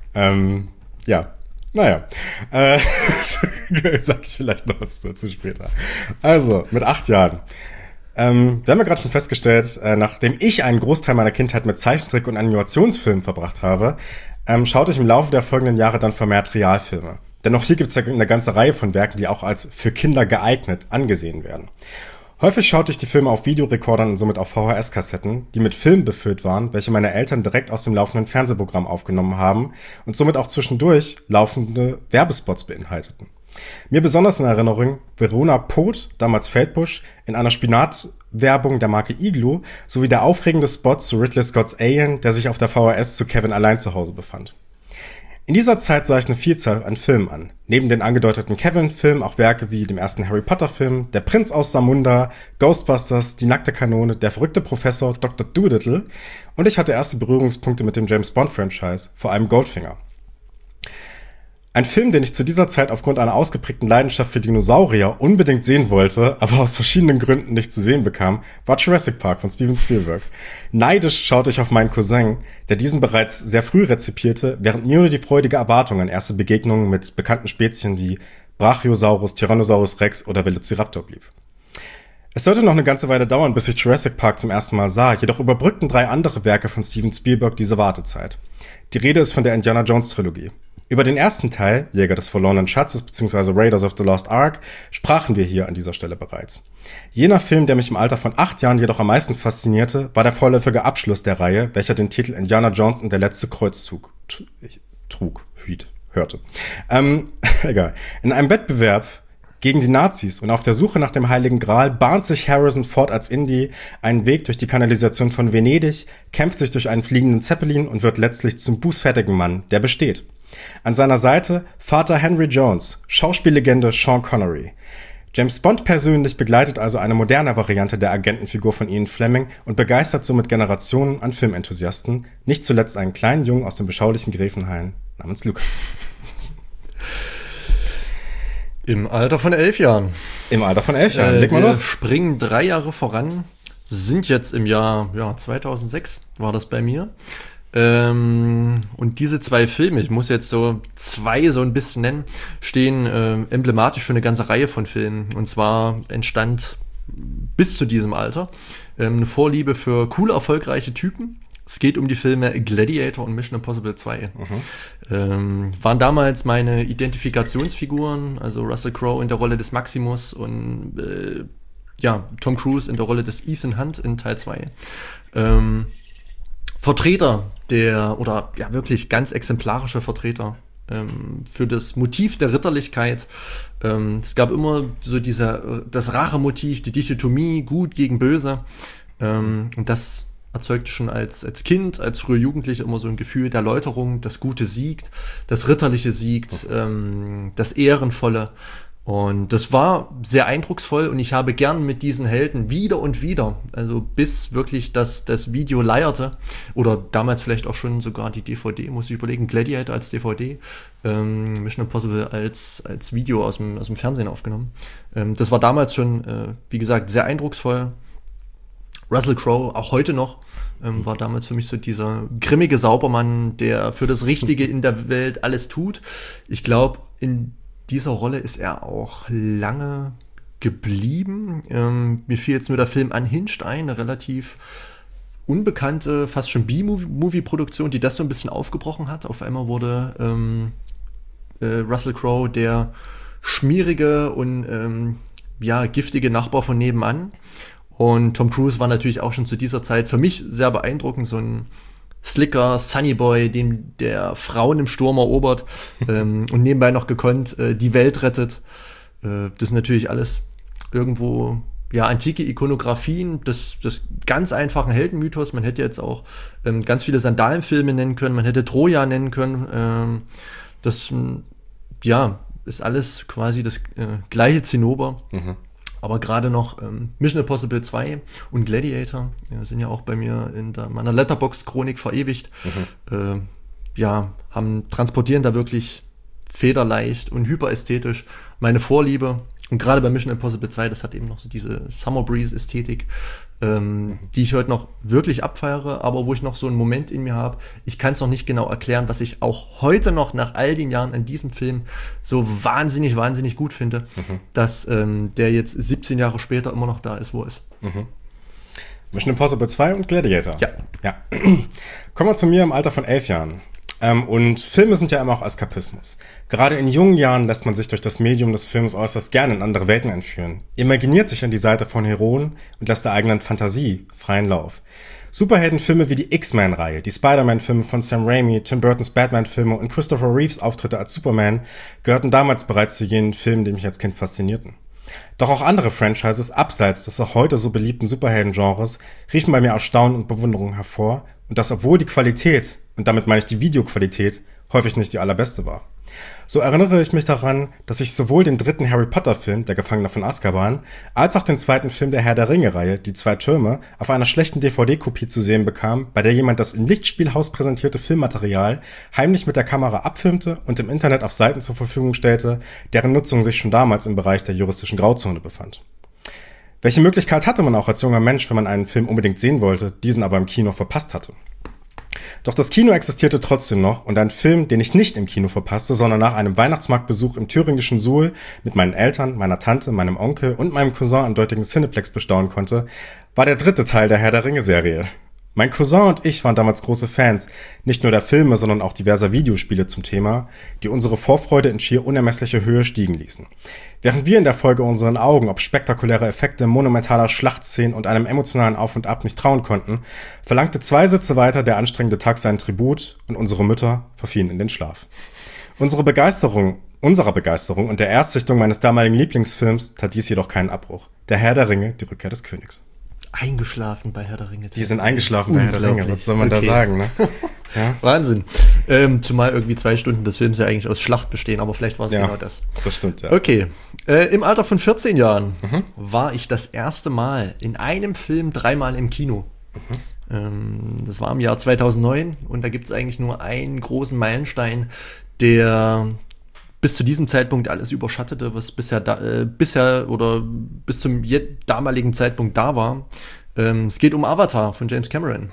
Naja, sag ich vielleicht noch was dazu später. Also, mit 8 Jahren. Wir haben ja gerade schon festgestellt, nachdem ich einen Großteil meiner Kindheit mit Zeichentrick- und Animationsfilmen verbracht habe, schaute ich im Laufe der folgenden Jahre dann vermehrt Realfilme. Dennoch hier gibt es eine ganze Reihe von Werken, die auch als für Kinder geeignet angesehen werden. Häufig schaute ich die Filme auf Videorekordern und somit auf VHS-Kassetten, die mit Filmen befüllt waren, welche meine Eltern direkt aus dem laufenden Fernsehprogramm aufgenommen haben und somit auch zwischendurch laufende Werbespots beinhalteten. Mir besonders in Erinnerung Verona Poth, damals Feldbusch, in einer Spinatwerbung der Marke Igloo, sowie der aufregende Spot zu Ridley Scotts Alien, der sich auf der VHS zu Kevin allein zu Hause befand. In dieser Zeit sah ich eine Vielzahl an Filmen an. Neben den angedeuteten Kevin-Filmen auch Werke wie dem ersten Harry Potter-Film, Der Prinz aus Zamunda, Ghostbusters, Die nackte Kanone, Der verrückte Professor, Dr. Dolittle und ich hatte erste Berührungspunkte mit dem James-Bond-Franchise, vor allem Goldfinger. Ein Film, den ich zu dieser Zeit aufgrund einer ausgeprägten Leidenschaft für Dinosaurier unbedingt sehen wollte, aber aus verschiedenen Gründen nicht zu sehen bekam, war Jurassic Park von Steven Spielberg. Neidisch schaute ich auf meinen Cousin, der diesen bereits sehr früh rezipierte, während mir die freudige Erwartung an erste Begegnungen mit bekannten Spezien wie Brachiosaurus, Tyrannosaurus Rex oder Velociraptor blieb. Es sollte noch eine ganze Weile dauern, bis ich Jurassic Park zum ersten Mal sah, jedoch überbrückten 3 andere Werke von Steven Spielberg diese Wartezeit. Die Rede ist von der Indiana Jones Trilogie. Über den ersten Teil, Jäger des verlorenen Schatzes bzw. Raiders of the Lost Ark, sprachen wir hier an dieser Stelle bereits. Jener Film, der mich im Alter von 8 Jahren jedoch am meisten faszinierte, war der vorläufige Abschluss der Reihe, welcher den Titel Indiana Jones und der letzte Kreuzzug hörte. Egal. In einem Wettbewerb gegen die Nazis und auf der Suche nach dem Heiligen Gral bahnt sich Harrison Ford als Indy einen Weg durch die Kanalisation von Venedig, kämpft sich durch einen fliegenden Zeppelin und wird letztlich zum bußfertigen Mann, der besteht. An seiner Seite Vater Henry Jones, Schauspiellegende Sean Connery. James Bond persönlich begleitet also eine moderne Variante der Agentenfigur von Ian Fleming und begeistert somit Generationen an Filmenthusiasten, nicht zuletzt einen kleinen Jungen aus dem beschaulichen Gräfenhain namens Lucas. Im Alter von 11 Jahren. Im Alter von 11 Jahren, leg mal wir los. Springen 3 Jahre voran, sind jetzt im Jahr 2006, war das bei mir. Und diese 2 Filme, ich muss jetzt so 2 so ein bisschen nennen, stehen emblematisch für eine ganze Reihe von Filmen. Und zwar entstand bis zu diesem Alter eine Vorliebe für coole, erfolgreiche Typen. Es geht um die Filme Gladiator und Mission Impossible 2. Waren damals meine Identifikationsfiguren, also Russell Crowe in der Rolle des Maximus und Tom Cruise in der Rolle des Ethan Hunt in Teil 2. Vertreter wirklich ganz exemplarische Vertreter für das Motiv der Ritterlichkeit. Es gab immer so das Rachemotiv, die Dichotomie, gut gegen böse. Und das erzeugte schon als Kind, als früher Jugendlicher immer so ein Gefühl der Läuterung, das Gute siegt, das Ritterliche siegt, das Ehrenvolle. Und das war sehr eindrucksvoll und ich habe gern mit diesen Helden wieder und wieder, also bis wirklich das Video leierte oder damals vielleicht auch schon sogar die DVD, muss ich überlegen, Gladiator als DVD, Mission Impossible als Video aus dem Fernsehen aufgenommen. Das war damals schon, wie gesagt, sehr eindrucksvoll. Russell Crowe, auch heute noch, war damals für mich so dieser grimmige Saubermann, der für das Richtige in der Welt alles tut. Ich glaube, in dieser Rolle ist er auch lange geblieben. Mir fiel jetzt nur der Film Unhinged ein, eine relativ unbekannte, fast schon B-Movie-Produktion, die das so ein bisschen aufgebrochen hat. Auf einmal wurde Russell Crowe der schmierige und giftige Nachbar von nebenan. Und Tom Cruise war natürlich auch schon zu dieser Zeit für mich sehr beeindruckend, so ein slicker Sunnyboy, dem der Frauen im Sturm erobert und nebenbei noch gekonnt die Welt rettet. Das ist natürlich alles irgendwo antike Ikonografien des ganz einfachen Heldenmythos. Man hätte jetzt auch ganz viele Sandalenfilme nennen können, man hätte Troja nennen können. Das ist alles quasi das gleiche Zinnober. Aber gerade noch Mission Impossible 2 und Gladiator sind ja auch bei mir in meiner Letterboxd-Chronik verewigt. Transportieren da wirklich federleicht und hyperästhetisch meine Vorliebe. Und gerade bei Mission Impossible 2, das hat eben noch so diese Summer Breeze-Ästhetik, die ich heute noch wirklich abfeiere, aber wo ich noch so einen Moment in mir habe, ich kann es noch nicht genau erklären, was ich auch heute noch nach all den Jahren an diesem Film so wahnsinnig, wahnsinnig gut finde, dass der jetzt 17 Jahre später immer noch da ist, wo er ist. Mission Impossible 2 und Gladiator. Ja. Kommen wir zu mir im Alter von 11 Jahren. Und Filme sind ja immer auch Eskapismus. Gerade in jungen Jahren lässt man sich durch das Medium des Films äußerst gerne in andere Welten entführen, imaginiert sich an die Seite von Heroen und lässt der eigenen Fantasie freien Lauf. Superheldenfilme wie die X-Men-Reihe, die Spider-Man-Filme von Sam Raimi, Tim Burtons Batman-Filme und Christopher Reeves Auftritte als Superman gehörten damals bereits zu jenen Filmen, die mich als Kind faszinierten. Doch auch andere Franchises abseits des auch heute so beliebten Superhelden-Genres riefen bei mir Erstaunen und Bewunderung hervor, und das obwohl die Qualität, und damit meine ich die Videoqualität, häufig nicht die allerbeste war. So erinnere ich mich daran, dass ich sowohl den dritten Harry Potter-Film, Der Gefangene von Azkaban, als auch den zweiten Film der Herr der Ringe-Reihe, Die zwei Türme, auf einer schlechten DVD-Kopie zu sehen bekam, bei der jemand das im Lichtspielhaus präsentierte Filmmaterial heimlich mit der Kamera abfilmte und im Internet auf Seiten zur Verfügung stellte, deren Nutzung sich schon damals im Bereich der juristischen Grauzone befand. Welche Möglichkeit hatte man auch als junger Mensch, wenn man einen Film unbedingt sehen wollte, diesen aber im Kino verpasst hatte? Doch das Kino existierte trotzdem noch, und ein Film, den ich nicht im Kino verpasste, sondern nach einem Weihnachtsmarktbesuch im thüringischen Suhl mit meinen Eltern, meiner Tante, meinem Onkel und meinem Cousin im dortigen Cineplex bestaunen konnte, war der dritte Teil der Herr der Ringe-Serie. Mein Cousin und ich waren damals große Fans, nicht nur der Filme, sondern auch diverser Videospiele zum Thema, die unsere Vorfreude in schier unermessliche Höhe stiegen ließen. Während wir in der Folge unseren Augen ob spektakuläre Effekte, monumentaler Schlachtszenen und einem emotionalen Auf und Ab nicht trauen konnten, verlangte 2 Sitze weiter der anstrengende Tag seinen Tribut und unsere Mütter verfielen in den Schlaf. Unserer Begeisterung und der Erstsichtung meines damaligen Lieblingsfilms tat dies jedoch keinen Abbruch. Der Herr der Ringe, die Rückkehr des Königs. Eingeschlafen bei Herr der Ringe. Die sind eingeschlafen bei Herr der Ringe, was soll man da sagen, ne? Ja. Wahnsinn. Zumal irgendwie 2 Stunden des Films ja eigentlich aus Schlacht bestehen, aber vielleicht war es genau das. Das stimmt, ja. Okay. Im Alter von 14 Jahren war ich das erste Mal in einem Film 3-mal im Kino. Das war im Jahr 2009, und da gibt es eigentlich nur einen großen Meilenstein, der bis zu diesem Zeitpunkt alles überschattete, was bisher oder bis zum damaligen Zeitpunkt da war. Es geht um Avatar von James Cameron.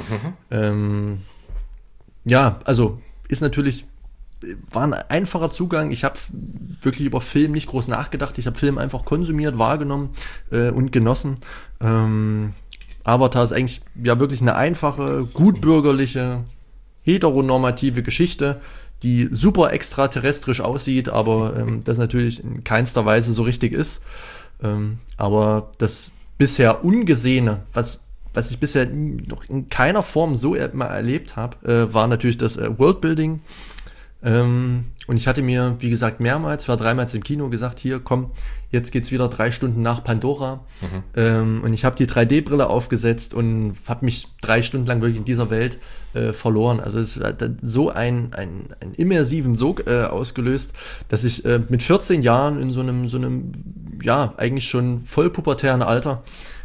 Ja, also war ein einfacher Zugang. Ich habe wirklich über Film nicht groß nachgedacht. Ich habe Film einfach konsumiert, wahrgenommen und genossen. Avatar ist eigentlich ja wirklich eine einfache, gutbürgerliche, heteronormative Geschichte, die super extraterrestrisch aussieht, aber das natürlich in keinster Weise so richtig ist. Aber das bisher Ungesehene, was ich bisher noch in keiner Form so mal erlebt habe, war natürlich das Worldbuilding. Und ich hatte mir, wie gesagt, mehrmals, war 3-mal im Kino gesagt, hier, komm, jetzt geht's wieder 3 Stunden nach Pandora. Und ich habe die 3D-Brille aufgesetzt und habe mich 3 Stunden lang wirklich in dieser Welt verloren. Also es hat so einen immersiven Sog ausgelöst, dass ich mit 14 Jahren in so einem ja, eigentlich schon voll pubertären Alter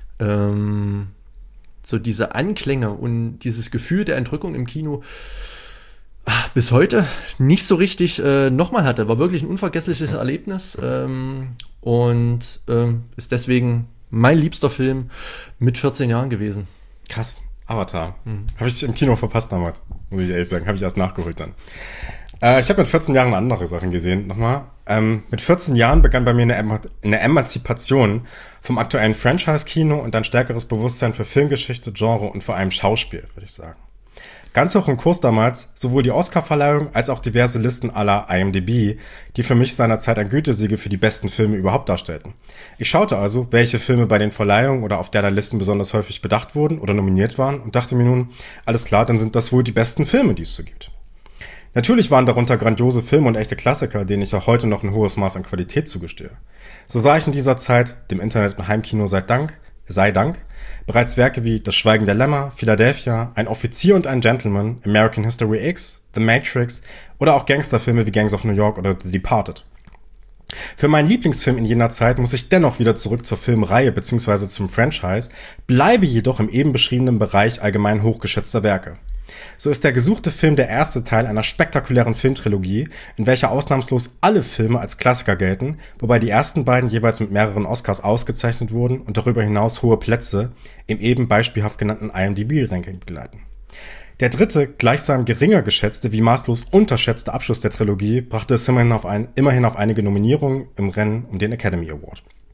so diese Anklänge und dieses Gefühl der Entrückung im Kino bis heute nicht so richtig nochmal hatte. War wirklich ein unvergessliches Erlebnis und ist deswegen mein liebster Film mit 14 Jahren gewesen. Krass, Avatar. Habe ich im Kino verpasst damals, muss ich ehrlich sagen. Habe ich erst nachgeholt dann. Ich habe mit 14 Jahren andere Sachen gesehen, nochmal. Mit 14 Jahren begann bei mir eine Emanzipation vom aktuellen Franchise-Kino und ein stärkeres Bewusstsein für Filmgeschichte, Genre und vor allem Schauspiel, würde ich sagen. Ganz hoch im Kurs damals sowohl die Oscar-Verleihung als auch diverse Listen à la IMDb, die für mich seinerzeit ein Gütesiegel für die besten Filme überhaupt darstellten. Ich schaute also, welche Filme bei den Verleihungen oder auf der Listen besonders häufig bedacht wurden oder nominiert waren und dachte mir nun, alles klar, dann sind das wohl die besten Filme, die es so gibt. Natürlich waren darunter grandiose Filme und echte Klassiker, denen ich auch heute noch ein hohes Maß an Qualität zugestehe. So sah ich in dieser Zeit, dem Internet und Heimkino sei Dank, bereits Werke wie Das Schweigen der Lämmer, Philadelphia, Ein Offizier und ein Gentleman, American History X, The Matrix oder auch Gangsterfilme wie Gangs of New York oder The Departed. Für meinen Lieblingsfilm in jener Zeit muss ich dennoch wieder zurück zur Filmreihe bzw. zum Franchise, bleibe jedoch im eben beschriebenen Bereich allgemein hochgeschätzter Werke. So ist der gesuchte Film der erste Teil einer spektakulären Filmtrilogie, in welcher ausnahmslos alle Filme als Klassiker gelten, wobei die ersten beiden jeweils mit mehreren Oscars ausgezeichnet wurden und darüber hinaus hohe Plätze im eben beispielhaft genannten IMDb-Ranking begleiten. Der dritte, gleichsam geringer geschätzte wie maßlos unterschätzte Abschluss der Trilogie brachte es immerhin auf einige Nominierungen im Rennen um den Academy Award.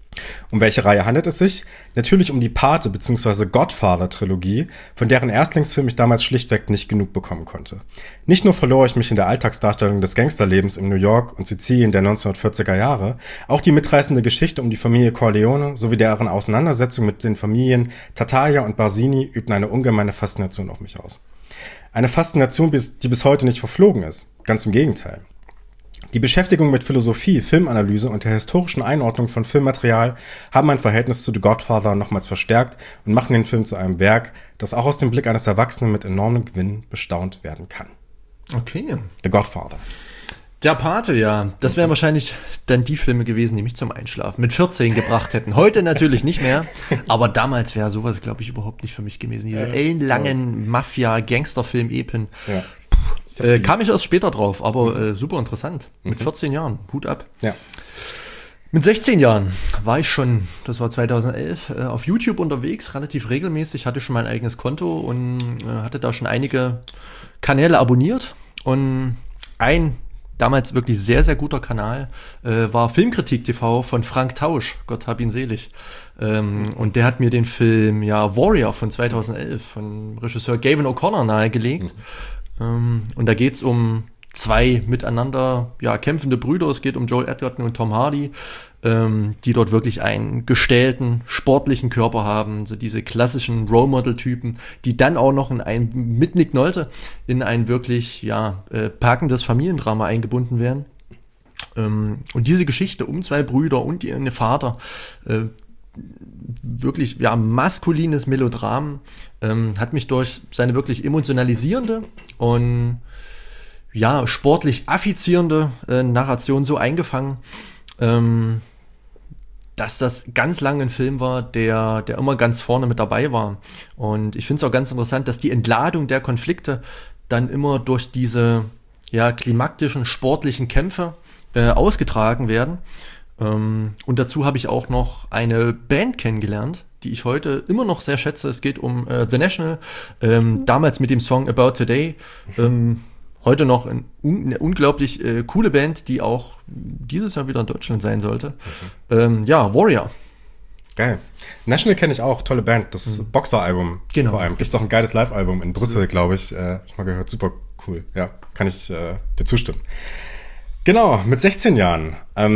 Um welche Reihe handelt es sich? Natürlich um die Pate bzw. Godfather-Trilogie, von deren Erstlingsfilm ich damals schlichtweg nicht genug bekommen konnte. Nicht nur verlor ich mich in der Alltagsdarstellung des Gangsterlebens in New York und Sizilien der 1940er Jahre, auch die mitreißende Geschichte um die Familie Corleone sowie deren Auseinandersetzung mit den Familien Tartaglia und Barsini übten eine ungemeine Faszination auf mich aus. Eine Faszination, die bis heute nicht verflogen ist. Ganz im Gegenteil. Die Beschäftigung mit Philosophie, Filmanalyse und der historischen Einordnung von Filmmaterial haben mein Verhältnis zu The Godfather nochmals verstärkt und machen den Film zu einem Werk, das auch aus dem Blick eines Erwachsenen mit enormem Gewinn bestaunt werden kann. Okay. The Godfather. Der Pate, ja. Das wären wahrscheinlich dann die Filme gewesen, die mich zum Einschlafen mit 14 gebracht hätten. Heute natürlich nicht mehr, aber damals wäre sowas, glaube ich, überhaupt nicht für mich gewesen. Diese ellenlangen Mafia-Gangsterfilm-Epen. Ja. Kam ich erst später drauf, aber super interessant. Mit 14 Jahren, Hut ab. Ja. Mit 16 Jahren war ich schon, das war 2011, auf YouTube unterwegs, relativ regelmäßig, hatte schon mein eigenes Konto und hatte da schon einige Kanäle abonniert. Und ein damals wirklich sehr, sehr guter Kanal war Filmkritik TV von Frank Tausch, Gott hab ihn selig. Und der hat mir den Film Warrior von 2011 von Regisseur Gavin O'Connor nahegelegt. Und da geht es um zwei miteinander kämpfende Brüder. Es geht um Joel Edgerton und Tom Hardy, die dort wirklich einen gestählten, sportlichen Körper haben. So diese klassischen Role-Model-Typen, die dann auch noch mit Nick Nolte in ein wirklich packendes Familiendrama eingebunden werden. Und diese Geschichte um zwei Brüder und ihren Vater, wirklich maskulines Melodram, hat mich durch seine wirklich emotionalisierende und sportlich affizierende Narration so eingefangen, dass das ganz lange ein Film war, der immer ganz vorne mit dabei war. Und ich finde es auch ganz interessant, dass die Entladung der Konflikte dann immer durch diese klimaktischen, sportlichen Kämpfe ausgetragen werden. Und dazu habe ich auch noch eine Band kennengelernt, die ich heute immer noch sehr schätze. Es geht um The National, damals mit dem Song About Today. Heute noch eine unglaublich coole Band, die auch dieses Jahr wieder in Deutschland sein sollte. Warrior. Geil. National kenne ich auch, tolle Band. Das Boxer-Album vor allem. Gibt es auch ein geiles Live-Album in Brüssel, glaube ich. Ich mal gehört, super cool. Ja, kann ich dir zustimmen. Genau, mit 16 Jahren.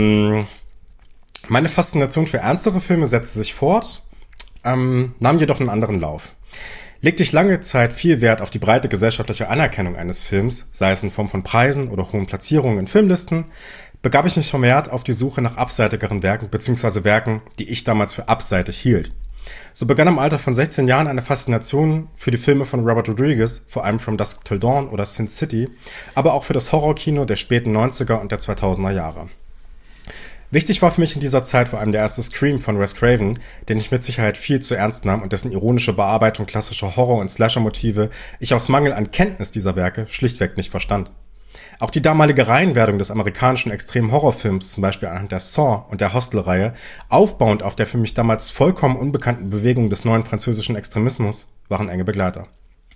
Meine Faszination für ernstere Filme setzte sich fort, nahm jedoch einen anderen Lauf. Legte ich lange Zeit viel Wert auf die breite gesellschaftliche Anerkennung eines Films, sei es in Form von Preisen oder hohen Platzierungen in Filmlisten, begab ich mich vermehrt auf die Suche nach abseitigeren Werken bzw. Werken, die ich damals für abseitig hielt. So begann im Alter von 16 Jahren eine Faszination für die Filme von Robert Rodriguez, vor allem From Dusk Till Dawn oder Sin City, aber auch für das Horrorkino der späten 90er und der 2000er Jahre. Wichtig war für mich in dieser Zeit vor allem der erste Scream von Wes Craven, den ich mit Sicherheit viel zu ernst nahm und dessen ironische Bearbeitung klassischer Horror- und Slasher-Motive ich aus Mangel an Kenntnis dieser Werke schlichtweg nicht verstand. Auch die damalige Reihenwerdung des amerikanischen extremen Horrorfilms, zum Beispiel anhand der Saw und der Hostel-Reihe, aufbauend auf der für mich damals vollkommen unbekannten Bewegung des neuen französischen Extremismus, waren enge Begleiter.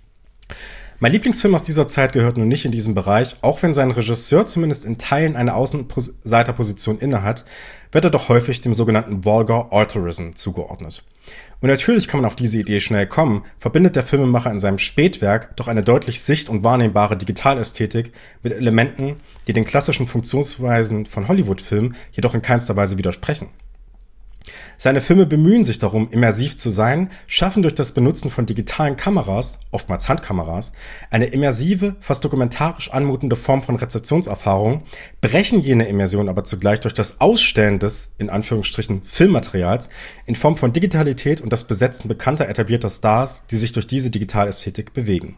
Mein Lieblingsfilm aus dieser Zeit gehört nun nicht in diesen Bereich, auch wenn sein Regisseur zumindest in Teilen eine Außenseiterposition innehat, wird er doch häufig dem sogenannten Vulgar Authorism zugeordnet. Und natürlich kann man auf diese Idee schnell kommen, verbindet der Filmemacher in seinem Spätwerk doch eine deutlich sicht- und wahrnehmbare Digitalästhetik mit Elementen, die den klassischen Funktionsweisen von Hollywood-Filmen jedoch in keinster Weise widersprechen. Seine Filme bemühen sich darum, immersiv zu sein, schaffen durch das Benutzen von digitalen Kameras, oftmals Handkameras, eine immersive, fast dokumentarisch anmutende Form von Rezeptionserfahrung, brechen jene Immersion aber zugleich durch das Ausstellen des, in Anführungsstrichen, Filmmaterials in Form von Digitalität und das Besetzen bekannter etablierter Stars, die sich durch diese Digitalästhetik bewegen.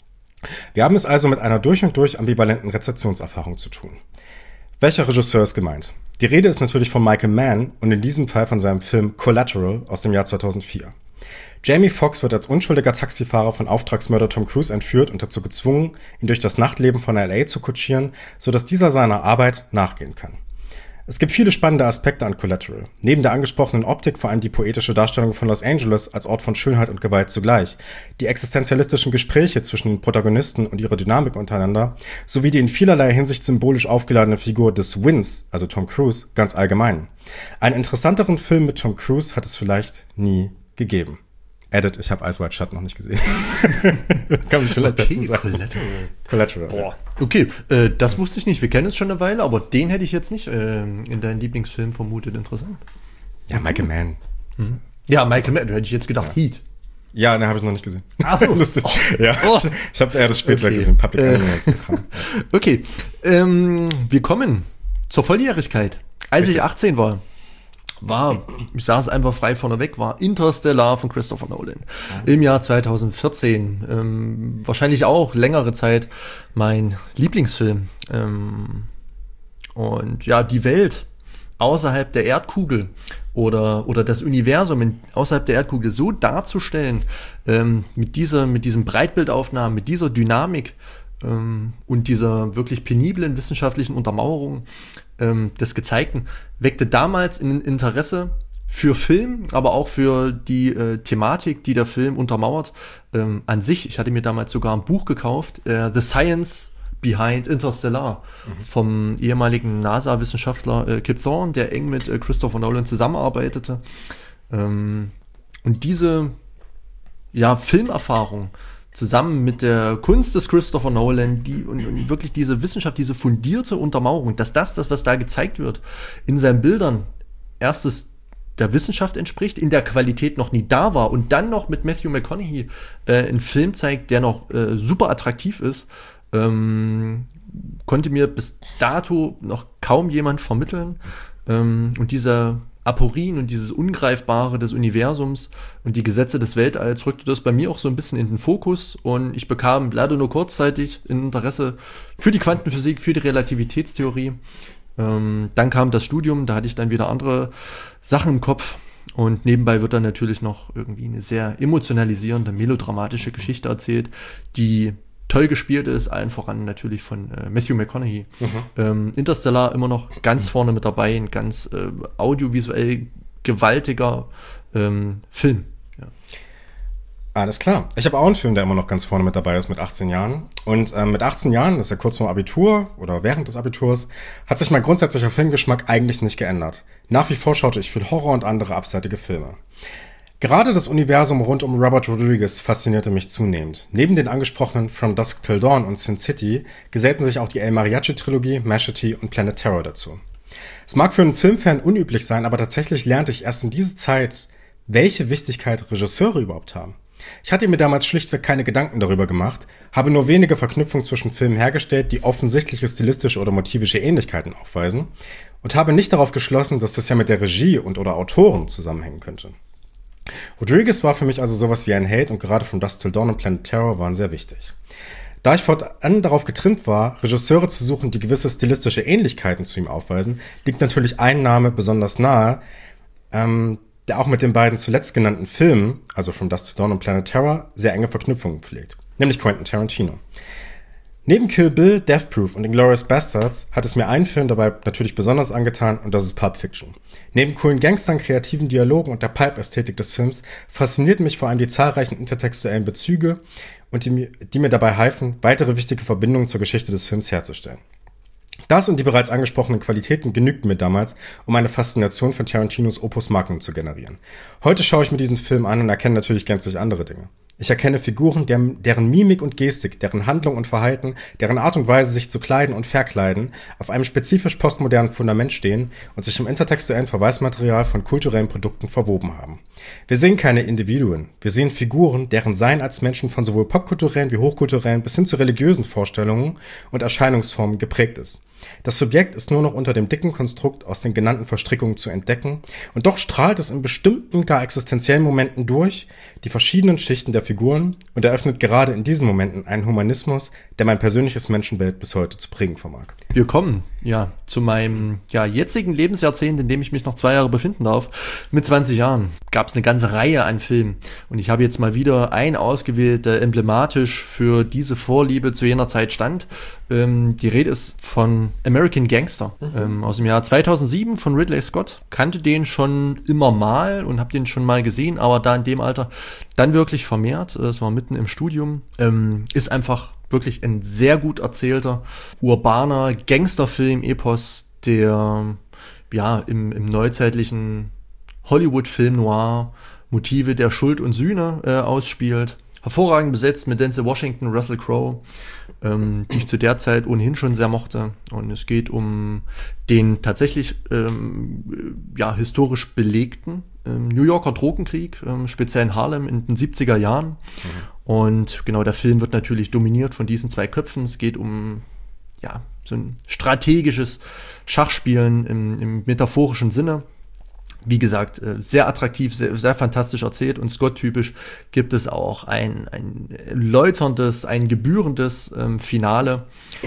Wir haben es also mit einer durch und durch ambivalenten Rezeptionserfahrung zu tun. Welcher Regisseur ist gemeint? Die Rede ist natürlich von Michael Mann und in diesem Fall von seinem Film Collateral aus dem Jahr 2004. Jamie Foxx wird als unschuldiger Taxifahrer von Auftragsmörder Tom Cruise entführt und dazu gezwungen, ihn durch das Nachtleben von LA zu kutschieren, sodass dieser seiner Arbeit nachgehen kann. Es gibt viele spannende Aspekte an Collateral. Neben der angesprochenen Optik vor allem die poetische Darstellung von Los Angeles als Ort von Schönheit und Gewalt zugleich, die existenzialistischen Gespräche zwischen den Protagonisten und ihre Dynamik untereinander, sowie die in vielerlei Hinsicht symbolisch aufgeladene Figur des Vince, also Tom Cruise, ganz allgemein. Einen interessanteren Film mit Tom Cruise hat es vielleicht nie gegeben. Edit, ich habe Eyes Wide Shut noch nicht gesehen. Kann mich vielleicht dazu sagen. Collateral. Boah. Okay, das wusste ich nicht. Wir kennen es schon eine Weile, aber den hätte ich jetzt nicht in deinen Lieblingsfilm vermutet. Interessant. Ja, Michael Mann. Mhm. Ja, Michael Mann, hätte ich jetzt gedacht. Heat. Ja, den habe ich noch nicht gesehen. Ach so. Lustig. Oh. Ja, Oh. ich habe eher das Spätwerk gesehen. Public Enemy und so Kram. Okay, wir kommen zur Volljährigkeit. Als ich 18 war, ich sage es einfach frei vorneweg, war Interstellar von Christopher Nolan im Jahr 2014. Wahrscheinlich auch längere Zeit mein Lieblingsfilm. Und ja, die Welt außerhalb der Erdkugel oder das Universum außerhalb der Erdkugel so darzustellen, mit diesen Breitbildaufnahmen, mit dieser Dynamik und dieser wirklich peniblen wissenschaftlichen Untermauerung des Gezeigten, weckte damals ein Interesse für Film, aber auch für die Thematik, die der Film untermauert, an sich. Ich hatte mir damals sogar ein Buch gekauft, The Science Behind Interstellar, vom ehemaligen NASA-Wissenschaftler Kip Thorne, der eng mit Christopher Nolan zusammenarbeitete. Und diese Filmerfahrung zusammen mit der Kunst des Christopher Nolan, und wirklich diese Wissenschaft, diese fundierte Untermauerung, dass das, was da gezeigt wird, in seinen Bildern erstes der Wissenschaft entspricht, in der Qualität noch nie da war und dann noch mit Matthew McConaughey einen Film zeigt, der noch super attraktiv ist, konnte mir bis dato noch kaum jemand vermitteln. Und diese Aporien und dieses Ungreifbare des Universums und die Gesetze des Weltalls rückte das bei mir auch so ein bisschen in den Fokus, und ich bekam leider nur kurzzeitig ein Interesse für die Quantenphysik, für die Relativitätstheorie. Dann kam das Studium, da hatte ich dann wieder andere Sachen im Kopf, und nebenbei wird dann natürlich noch irgendwie eine sehr emotionalisierende, melodramatische Geschichte erzählt, die toll gespielt ist, allen voran natürlich von Matthew McConaughey. Interstellar immer noch ganz vorne mit dabei, ein ganz audiovisuell gewaltiger Film. Ja. Alles klar. Ich habe auch einen Film, der immer noch ganz vorne mit dabei ist, mit 18 Jahren. Und mit 18 Jahren, das ist ja kurz vor Abitur oder während des Abiturs, hat sich mein grundsätzlicher Filmgeschmack eigentlich nicht geändert. Nach wie vor schaute ich viel Horror und andere abseitige Filme. Gerade das Universum rund um Robert Rodriguez faszinierte mich zunehmend. Neben den angesprochenen From Dusk Till Dawn und Sin City gesellten sich auch die El Mariachi-Trilogie, Machete und Planet Terror dazu. Es mag für einen Filmfan unüblich sein, aber tatsächlich lernte ich erst in dieser Zeit, welche Wichtigkeit Regisseure überhaupt haben. Ich hatte mir damals schlichtweg keine Gedanken darüber gemacht, habe nur wenige Verknüpfungen zwischen Filmen hergestellt, die offensichtliche stilistische oder motivische Ähnlichkeiten aufweisen, und habe nicht darauf geschlossen, dass das ja mit der Regie oder Autoren zusammenhängen könnte. Rodriguez war für mich also sowas wie ein Held, und gerade From Dusk Till Dawn und Planet Terror waren sehr wichtig. Da ich fortan darauf getrimmt war, Regisseure zu suchen, die gewisse stilistische Ähnlichkeiten zu ihm aufweisen, liegt natürlich ein Name besonders nahe, der auch mit den beiden zuletzt genannten Filmen, also From Dusk Till Dawn und Planet Terror, sehr enge Verknüpfungen pflegt, nämlich Quentin Tarantino. Neben Kill Bill, Death Proof und Inglourious Basterds hat es mir einen Film dabei natürlich besonders angetan, und das ist Pulp Fiction. Neben coolen Gangstern, kreativen Dialogen und der Pulp-Ästhetik des Films faszinierten mich vor allem die zahlreichen intertextuellen Bezüge, und die mir dabei halfen, weitere wichtige Verbindungen zur Geschichte des Films herzustellen. Das und die bereits angesprochenen Qualitäten genügten mir damals, um eine Faszination von Tarantinos Opus Magnum zu generieren. Heute schaue ich mir diesen Film an und erkenne natürlich gänzlich andere Dinge. Ich erkenne Figuren, deren Mimik und Gestik, deren Handlung und Verhalten, deren Art und Weise, sich zu kleiden und verkleiden, auf einem spezifisch postmodernen Fundament stehen und sich im intertextuellen Verweismaterial von kulturellen Produkten verwoben haben. Wir sehen keine Individuen, wir sehen Figuren, deren Sein als Menschen von sowohl popkulturellen wie hochkulturellen bis hin zu religiösen Vorstellungen und Erscheinungsformen geprägt ist. Das Subjekt ist nur noch unter dem dicken Konstrukt aus den genannten Verstrickungen zu entdecken, und doch strahlt es in bestimmten, gar existenziellen Momenten durch die verschiedenen Schichten der Figuren und eröffnet gerade in diesen Momenten einen Humanismus, der mein persönliches Menschenbild bis heute zu prägen vermag. Wir kommen ja, zu meinem jetzigen Lebensjahrzehnt, in dem ich mich noch 2 Jahre befinden darf, mit 20 Jahren, gab es eine ganze Reihe an Filmen. Und ich habe jetzt mal wieder einen ausgewählt, der emblematisch für diese Vorliebe zu jener Zeit stand. Die Rede ist von American Gangster aus dem Jahr 2007 von Ridley Scott. Kannte den schon immer mal und habe den schon mal gesehen, aber da in dem Alter dann wirklich vermehrt. Es war mitten im Studium. Ist einfach wirklich ein sehr gut erzählter, urbaner Gangsterfilm-Epos, der im neuzeitlichen Hollywood-Film noir Motive der Schuld und Sühne ausspielt. Hervorragend besetzt mit Denzel Washington, Russell Crowe, die ich zu der Zeit ohnehin schon sehr mochte. Und es geht um den tatsächlich historisch belegten New Yorker Drogenkrieg, speziell in Harlem in den 70er Jahren. Und genau, der Film wird natürlich dominiert von diesen 2 Köpfen. Es geht um so ein strategisches Schachspielen im metaphorischen Sinne. Wie gesagt, sehr attraktiv, sehr, sehr fantastisch erzählt und Scott-typisch gibt es auch ein läuterndes, ein gebührendes Finale.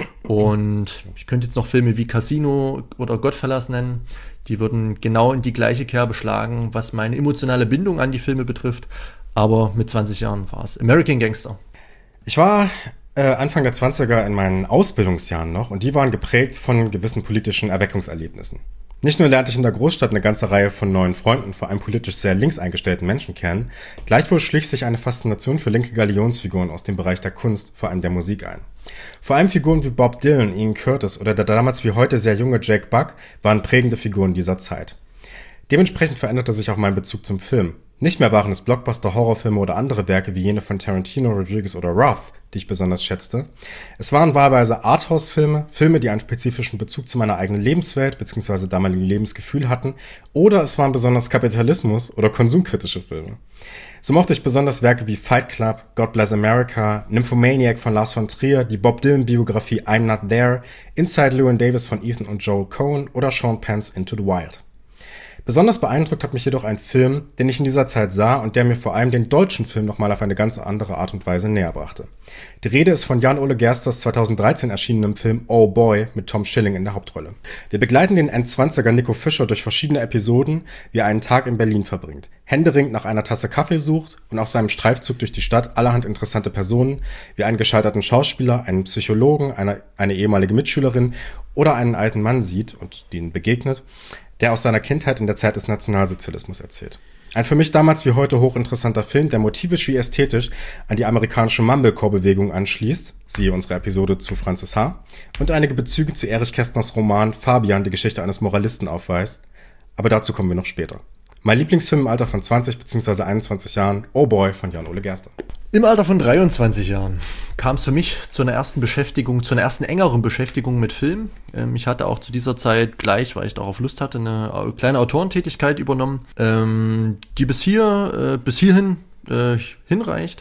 Und ich könnte jetzt noch Filme wie Casino oder Goodfellas nennen. Die würden genau in die gleiche Kerbe schlagen, was meine emotionale Bindung an die Filme betrifft. Aber mit 20 Jahren war es American Gangster. Ich war Anfang der 20er in meinen Ausbildungsjahren noch und die waren geprägt von gewissen politischen Erweckungserlebnissen. Nicht nur lernte ich in der Großstadt eine ganze Reihe von neuen Freunden, vor allem politisch sehr links eingestellten Menschen kennen, gleichwohl schlich sich eine Faszination für linke Galionsfiguren aus dem Bereich der Kunst, vor allem der Musik ein. Vor allem Figuren wie Bob Dylan, Ian Curtis oder der damals wie heute sehr junge Jake Buck waren prägende Figuren dieser Zeit. Dementsprechend veränderte sich auch mein Bezug zum Film. Nicht mehr waren es Blockbuster, Horrorfilme oder andere Werke wie jene von Tarantino, Rodriguez oder Roth, die ich besonders schätzte. Es waren wahlweise Arthouse-Filme, Filme, die einen spezifischen Bezug zu meiner eigenen Lebenswelt bzw. damaligen Lebensgefühl hatten, oder es waren besonders Kapitalismus- oder konsumkritische Filme. So mochte ich besonders Werke wie Fight Club, God Bless America, Nymphomaniac von Lars von Trier, die Bob Dylan-Biografie I'm Not There, Inside Llewyn Davis von Ethan und Joel Coen oder Sean Penn's Into the Wild. Besonders beeindruckt hat mich jedoch ein Film, den ich in dieser Zeit sah und der mir vor allem den deutschen Film nochmal auf eine ganz andere Art und Weise näher brachte. Die Rede ist von Jan-Ole Gersters 2013 erschienenem Film Oh Boy mit Tom Schilling in der Hauptrolle. Wir begleiten den Endzwanziger Nico Fischer durch verschiedene Episoden, wie er einen Tag in Berlin verbringt, händeringend nach einer Tasse Kaffee sucht und auf seinem Streifzug durch die Stadt allerhand interessante Personen, wie einen gescheiterten Schauspieler, einen Psychologen, eine ehemalige Mitschülerin oder einen alten Mann sieht und denen begegnet, der aus seiner Kindheit in der Zeit des Nationalsozialismus erzählt. Ein für mich damals wie heute hochinteressanter Film, der motivisch wie ästhetisch an die amerikanische Mumblecore-Bewegung anschließt, siehe unsere Episode zu Francis H., und einige Bezüge zu Erich Kästners Roman Fabian, die Geschichte eines Moralisten aufweist, aber dazu kommen wir noch später. Mein Lieblingsfilm im Alter von 20 bzw. 21 Jahren, Oh Boy von Jan-Ole Gerster. Im Alter von 23 Jahren kam es für mich zu einer ersten engeren Beschäftigung mit Film. Ich hatte auch zu dieser Zeit gleich, weil ich darauf Lust hatte, eine kleine Autorentätigkeit übernommen, die bis hierhin hinreicht.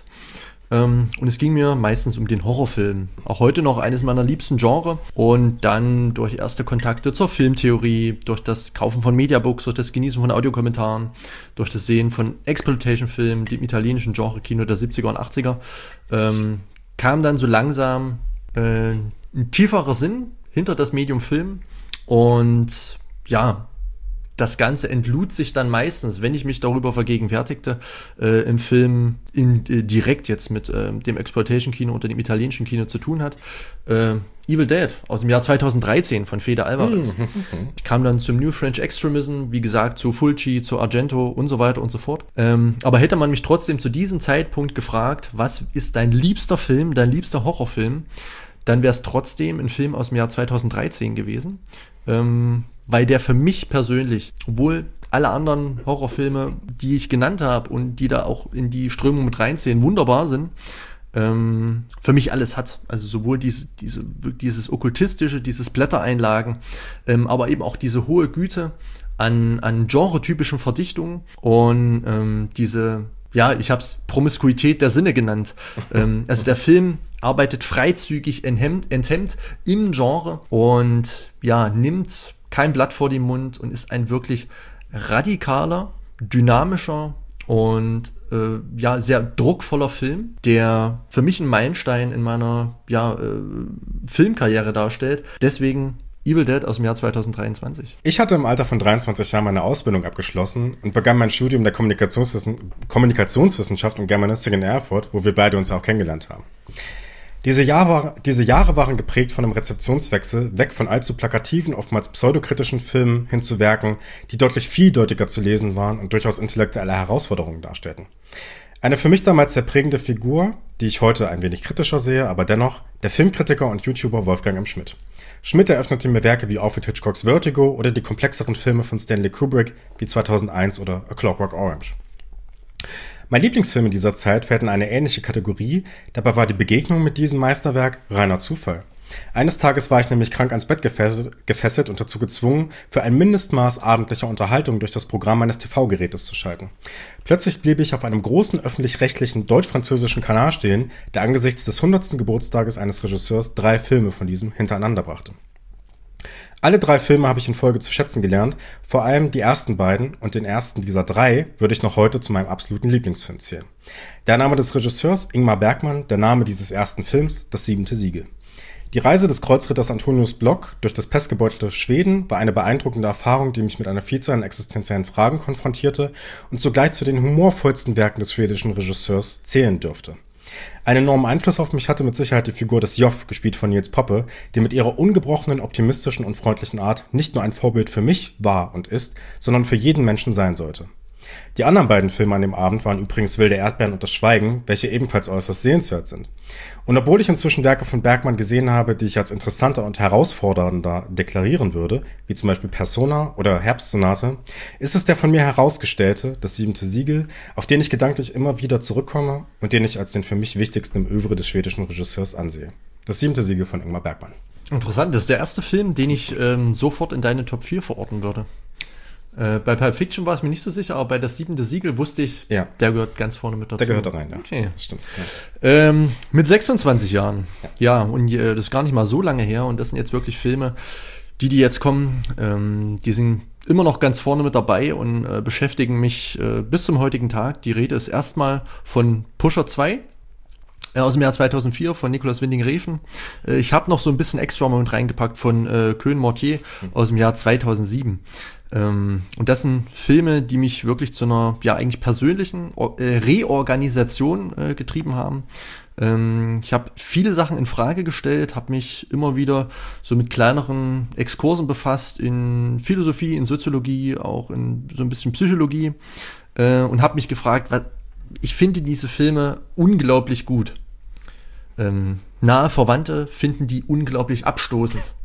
Und es ging mir meistens um den Horrorfilm. Auch heute noch eines meiner liebsten Genre. Und dann durch erste Kontakte zur Filmtheorie, durch das Kaufen von Mediabooks, durch das Genießen von Audiokommentaren, durch das Sehen von Exploitation-Filmen, dem italienischen Genre-Kino der 70er und 80er, kam dann so langsam ein tieferer Sinn hinter das Medium Film. Und ja, das Ganze entlud sich dann meistens, wenn ich mich darüber vergegenwärtigte, im Film direkt jetzt mit dem Exploitation-Kino oder dem italienischen Kino zu tun hat. Evil Dead aus dem Jahr 2013 von Fede Alvarez. Ich kam dann zum New French Extremism, wie gesagt, zu Fulci, zu Argento und so weiter und so fort. Aber hätte man mich trotzdem zu diesem Zeitpunkt gefragt, was ist dein liebster Film, dein liebster Horrorfilm, dann wäre es trotzdem ein Film aus dem Jahr 2013 gewesen. Weil der für mich persönlich, obwohl alle anderen Horrorfilme, die ich genannt habe und die da auch in die Strömung mit reinziehen, wunderbar sind, für mich alles hat. Also sowohl dieses Okkultistische, dieses Blättereinlagen, aber eben auch diese hohe Güte an genre-typischen Verdichtungen und diese, ja, ich habe es Promiskuität der Sinne genannt. Also der Film arbeitet freizügig enthemmt im Genre und ja, nimmt kein Blatt vor den Mund und ist ein wirklich radikaler, dynamischer und sehr druckvoller Film, der für mich einen Meilenstein in meiner Filmkarriere darstellt. Deswegen Evil Dead aus dem Jahr 2023. Ich hatte im Alter von 23 Jahren meine Ausbildung abgeschlossen und begann mein Studium der Kommunikationswissenschaft und Germanistik in Erfurt, wo wir beide uns auch kennengelernt haben. Diese Jahre waren geprägt von einem Rezeptionswechsel, weg von allzu plakativen, oftmals pseudokritischen Filmen hin zu Werken, die deutlich vieldeutiger zu lesen waren und durchaus intellektuelle Herausforderungen darstellten. Eine für mich damals sehr prägende Figur, die ich heute ein wenig kritischer sehe, aber dennoch, der Filmkritiker und YouTuber Wolfgang M. Schmidt. Schmidt eröffnete mir Werke wie Alfred Hitchcocks Vertigo oder die komplexeren Filme von Stanley Kubrick wie 2001 oder A Clockwork Orange. Mein Lieblingsfilm in dieser Zeit fällt in eine ähnliche Kategorie, dabei war die Begegnung mit diesem Meisterwerk reiner Zufall. Eines Tages war ich nämlich krank ans Bett gefesselt und dazu gezwungen, für ein Mindestmaß abendlicher Unterhaltung durch das Programm meines TV-Gerätes zu schalten. Plötzlich blieb ich auf einem großen öffentlich-rechtlichen deutsch-französischen Kanal stehen, der angesichts des 100. Geburtstages eines Regisseurs 3 Filme von diesem hintereinander brachte. Alle 3 Filme habe ich in Folge zu schätzen gelernt, vor allem die ersten beiden, und den ersten dieser 3 würde ich noch heute zu meinem absoluten Lieblingsfilm zählen. Der Name des Regisseurs, Ingmar Bergman, der Name dieses ersten Films, Das 7. Siegel. Die Reise des Kreuzritters Antonius Block durch das pestgebeutelte Schweden war eine beeindruckende Erfahrung, die mich mit einer Vielzahl an existenziellen Fragen konfrontierte und zugleich zu den humorvollsten Werken des schwedischen Regisseurs zählen dürfte. Einen enormen Einfluss auf mich hatte mit Sicherheit die Figur des Joff, gespielt von Niels Poppe, die mit ihrer ungebrochenen, optimistischen und freundlichen Art nicht nur ein Vorbild für mich war und ist, sondern für jeden Menschen sein sollte. Die anderen beiden Filme an dem Abend waren übrigens Wilde Erdbeeren und Das Schweigen, welche ebenfalls äußerst sehenswert sind. Und obwohl ich inzwischen Werke von Bergman gesehen habe, die ich als interessanter und herausfordernder deklarieren würde, wie zum Beispiel Persona oder Herbstsonate, ist es der von mir herausgestellte, Das 7. Siegel, auf den ich gedanklich immer wieder zurückkomme und den ich als den für mich wichtigsten im Övre des schwedischen Regisseurs ansehe. Das 7. Siegel von Ingmar Bergman. Interessant, das ist der erste Film, den ich sofort in deine Top 4 verorten würde. Bei Pulp Fiction war es mir nicht so sicher, aber bei Das 7. Siegel wusste ich, ja, der gehört ganz vorne mit dazu. Der gehört da rein, ja. Okay. Das stimmt. Ja. Mit 26 Jahren. Ja, und das ist gar nicht mal so lange her. Und das sind jetzt wirklich Filme, die jetzt kommen, die sind immer noch ganz vorne mit dabei und beschäftigen mich bis zum heutigen Tag. Die Rede ist erstmal von Pusher 2. Aus dem Jahr 2004 von Nicolas Winding Refn. Ich habe noch so ein bisschen extra Moment reingepackt von Koen Mortier aus dem Jahr 2007. Und das sind Filme, die mich wirklich zu einer eigentlich persönlichen Reorganisation getrieben haben. Ich habe viele Sachen in Frage gestellt, habe mich immer wieder so mit kleineren Exkursen befasst in Philosophie, in Soziologie, auch in so ein bisschen Psychologie und habe mich gefragt, ich finde diese Filme unglaublich gut. Nahe Verwandte finden die unglaublich abstoßend.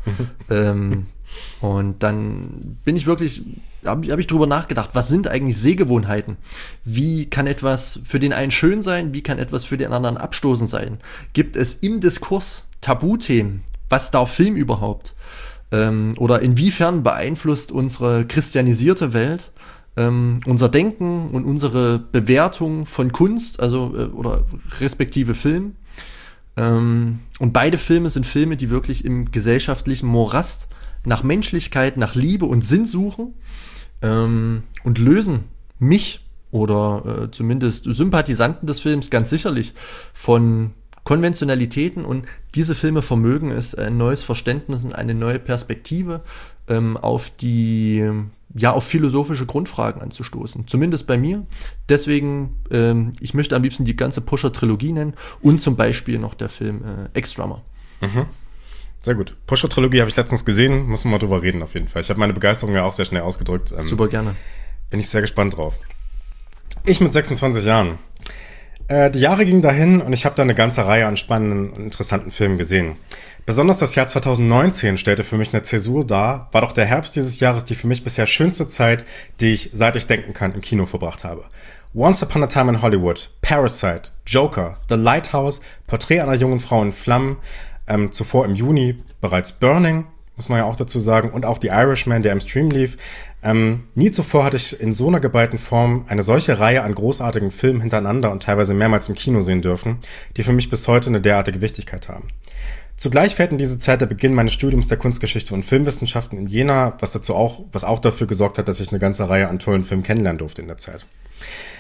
Und dann bin ich wirklich, hab ich drüber nachgedacht, was sind eigentlich Sehgewohnheiten? Wie kann etwas für den einen schön sein? Wie kann etwas für den anderen abstoßend sein? Gibt es im Diskurs Tabuthemen? Was darf Film überhaupt? Oder inwiefern beeinflusst unsere christianisierte Welt unser Denken und unsere Bewertung von Kunst, oder respektive Film? Und beide Filme sind Filme, die wirklich im gesellschaftlichen Morast nach Menschlichkeit, nach Liebe und Sinn suchen und lösen mich oder zumindest Sympathisanten des Films ganz sicherlich von Konventionalitäten, und diese Filme vermögen es, ein neues Verständnis und eine neue Perspektive auf philosophische Grundfragen anzustoßen. Zumindest bei mir. Deswegen, ich möchte am liebsten die ganze Pusher-Trilogie nennen und zum Beispiel noch der Film Ex-Drummer. Mhm. Sehr gut. Pusher-Trilogie habe ich letztens gesehen, müssen wir mal drüber reden auf jeden Fall. Ich habe meine Begeisterung ja auch sehr schnell ausgedrückt. Super gerne. Bin ich sehr gespannt drauf. Ich mit 26 Jahren. Die Jahre gingen dahin und ich habe da eine ganze Reihe an spannenden und interessanten Filmen gesehen. Besonders das Jahr 2019 stellte für mich eine Zäsur dar, war doch der Herbst dieses Jahres die für mich bisher schönste Zeit, die ich, seit ich denken kann, im Kino verbracht habe. Once Upon a Time in Hollywood, Parasite, Joker, The Lighthouse, Porträt einer jungen Frau in Flammen, zuvor im Juni bereits Burning, muss man ja auch dazu sagen, und auch The Irishman, der im Stream lief. Nie zuvor hatte ich in so einer geballten Form eine solche Reihe an großartigen Filmen hintereinander und teilweise mehrmals im Kino sehen dürfen, die für mich bis heute eine derartige Wichtigkeit haben. Zugleich fällt in diese Zeit der Beginn meines Studiums der Kunstgeschichte und Filmwissenschaften in Jena, was auch dafür gesorgt hat, dass ich eine ganze Reihe an tollen Filmen kennenlernen durfte in der Zeit.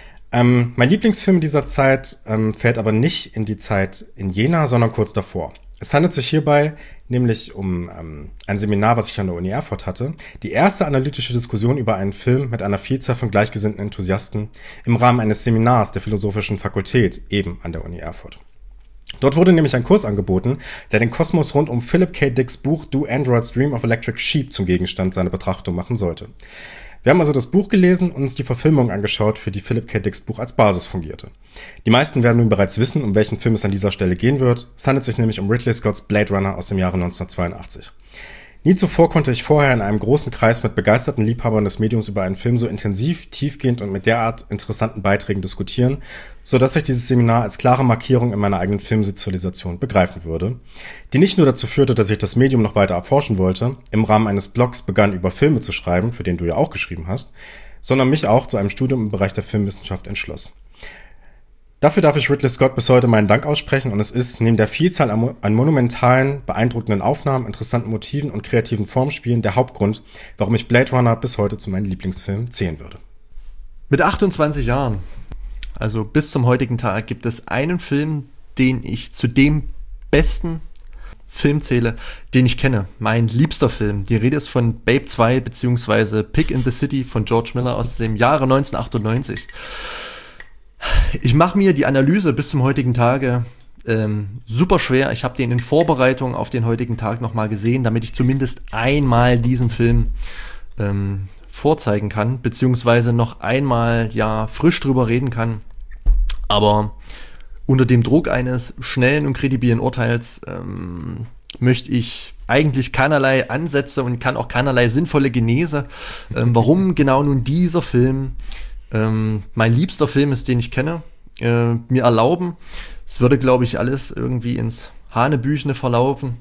Mein Lieblingsfilm dieser Zeit fällt aber nicht in die Zeit in Jena, sondern kurz davor. Es handelt sich hierbei nämlich um ein Seminar, was ich an der Uni Erfurt hatte, die erste analytische Diskussion über einen Film mit einer Vielzahl von gleichgesinnten Enthusiasten im Rahmen eines Seminars der Philosophischen Fakultät, eben an der Uni Erfurt. Dort wurde nämlich ein Kurs angeboten, der den Kosmos rund um Philip K. Dicks Buch Do Androids Dream of Electric Sheep zum Gegenstand seiner Betrachtung machen sollte. Wir haben also das Buch gelesen und uns die Verfilmung angeschaut, für die Philip K. Dicks Buch als Basis fungierte. Die meisten werden nun bereits wissen, um welchen Film es an dieser Stelle gehen wird. Es handelt sich nämlich um Ridley Scotts Blade Runner aus dem Jahre 1982. Nie zuvor konnte ich vorher in einem großen Kreis mit begeisterten Liebhabern des Mediums über einen Film so intensiv, tiefgehend und mit derart interessanten Beiträgen diskutieren, so dass ich dieses Seminar als klare Markierung in meiner eigenen Filmsozialisation begreifen würde, die nicht nur dazu führte, dass ich das Medium noch weiter erforschen wollte, im Rahmen eines Blogs begann, über Filme zu schreiben, für den du ja auch geschrieben hast, sondern mich auch zu einem Studium im Bereich der Filmwissenschaft entschloss. Dafür darf ich Ridley Scott bis heute meinen Dank aussprechen und es ist, neben der Vielzahl an monumentalen, beeindruckenden Aufnahmen, interessanten Motiven und kreativen Formspielen, der Hauptgrund, warum ich Blade Runner bis heute zu meinem Lieblingsfilm zählen würde. Mit 28 Jahren, also bis zum heutigen Tag, gibt es einen Film, den ich zu dem besten Film zähle, den ich kenne. Mein liebster Film. Die Rede ist von Babe 2 bzw. Pig in the City von George Miller aus dem Jahre 1998. Ich mache mir die Analyse bis zum heutigen Tage super schwer. Ich habe den in Vorbereitung auf den heutigen Tag nochmal gesehen, damit ich zumindest einmal diesen Film vorzeigen kann, beziehungsweise noch einmal frisch drüber reden kann. Aber unter dem Druck eines schnellen und kredibilen Urteils möchte ich eigentlich keinerlei Ansätze und kann auch keinerlei sinnvolle Genese, warum genau nun dieser Film mein liebster Film ist, den ich kenne, mir erlauben. Es würde, glaube ich, alles irgendwie ins Hanebüchene verlaufen.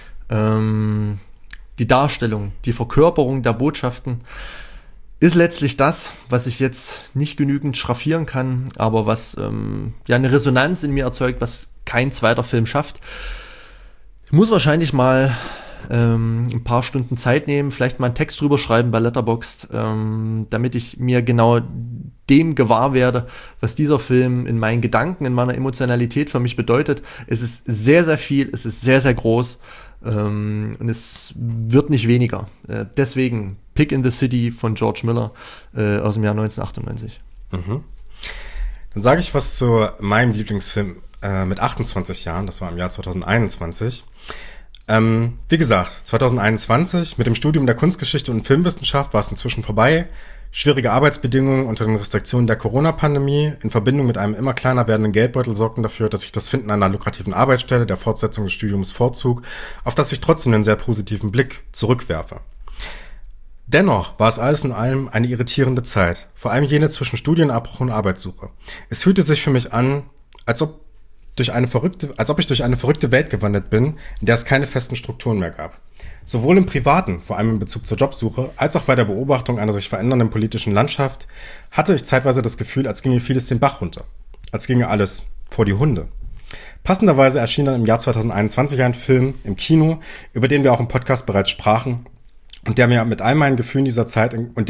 Die Darstellung, die Verkörperung der Botschaften ist letztlich das, was ich jetzt nicht genügend schraffieren kann, aber was eine Resonanz in mir erzeugt, was kein zweiter Film schafft. Ich muss wahrscheinlich mal ein paar Stunden Zeit nehmen, vielleicht mal einen Text drüber schreiben bei Letterboxd, damit ich mir genau dem gewahr werde, was dieser Film in meinen Gedanken, in meiner Emotionalität für mich bedeutet. Es ist sehr, sehr viel, es ist sehr, sehr groß und es wird nicht weniger. Deswegen Pig in the City von George Miller aus dem Jahr 1998. Mhm. Dann sage ich was zu meinem Lieblingsfilm mit 28 Jahren, das war im Jahr 2021. Wie gesagt, 2021 mit dem Studium der Kunstgeschichte und Filmwissenschaft war es inzwischen vorbei. Schwierige Arbeitsbedingungen unter den Restriktionen der Corona-Pandemie in Verbindung mit einem immer kleiner werdenden Geldbeutel sorgten dafür, dass ich das Finden einer lukrativen Arbeitsstelle der Fortsetzung des Studiums vorzog, auf das ich trotzdem einen sehr positiven Blick zurückwerfe. Dennoch war es alles in allem eine irritierende Zeit, vor allem jene zwischen Studienabbruch und Arbeitssuche. Es fühlte sich für mich an, als ob ich durch eine verrückte Welt gewandert bin, in der es keine festen Strukturen mehr gab. Sowohl im Privaten, vor allem in Bezug zur Jobsuche, als auch bei der Beobachtung einer sich verändernden politischen Landschaft, hatte ich zeitweise das Gefühl, als ginge vieles den Bach runter. Als ginge alles vor die Hunde. Passenderweise erschien dann im Jahr 2021 ein Film im Kino, über den wir auch im Podcast bereits sprachen, und der mir all meine Gefühle dieser Zeit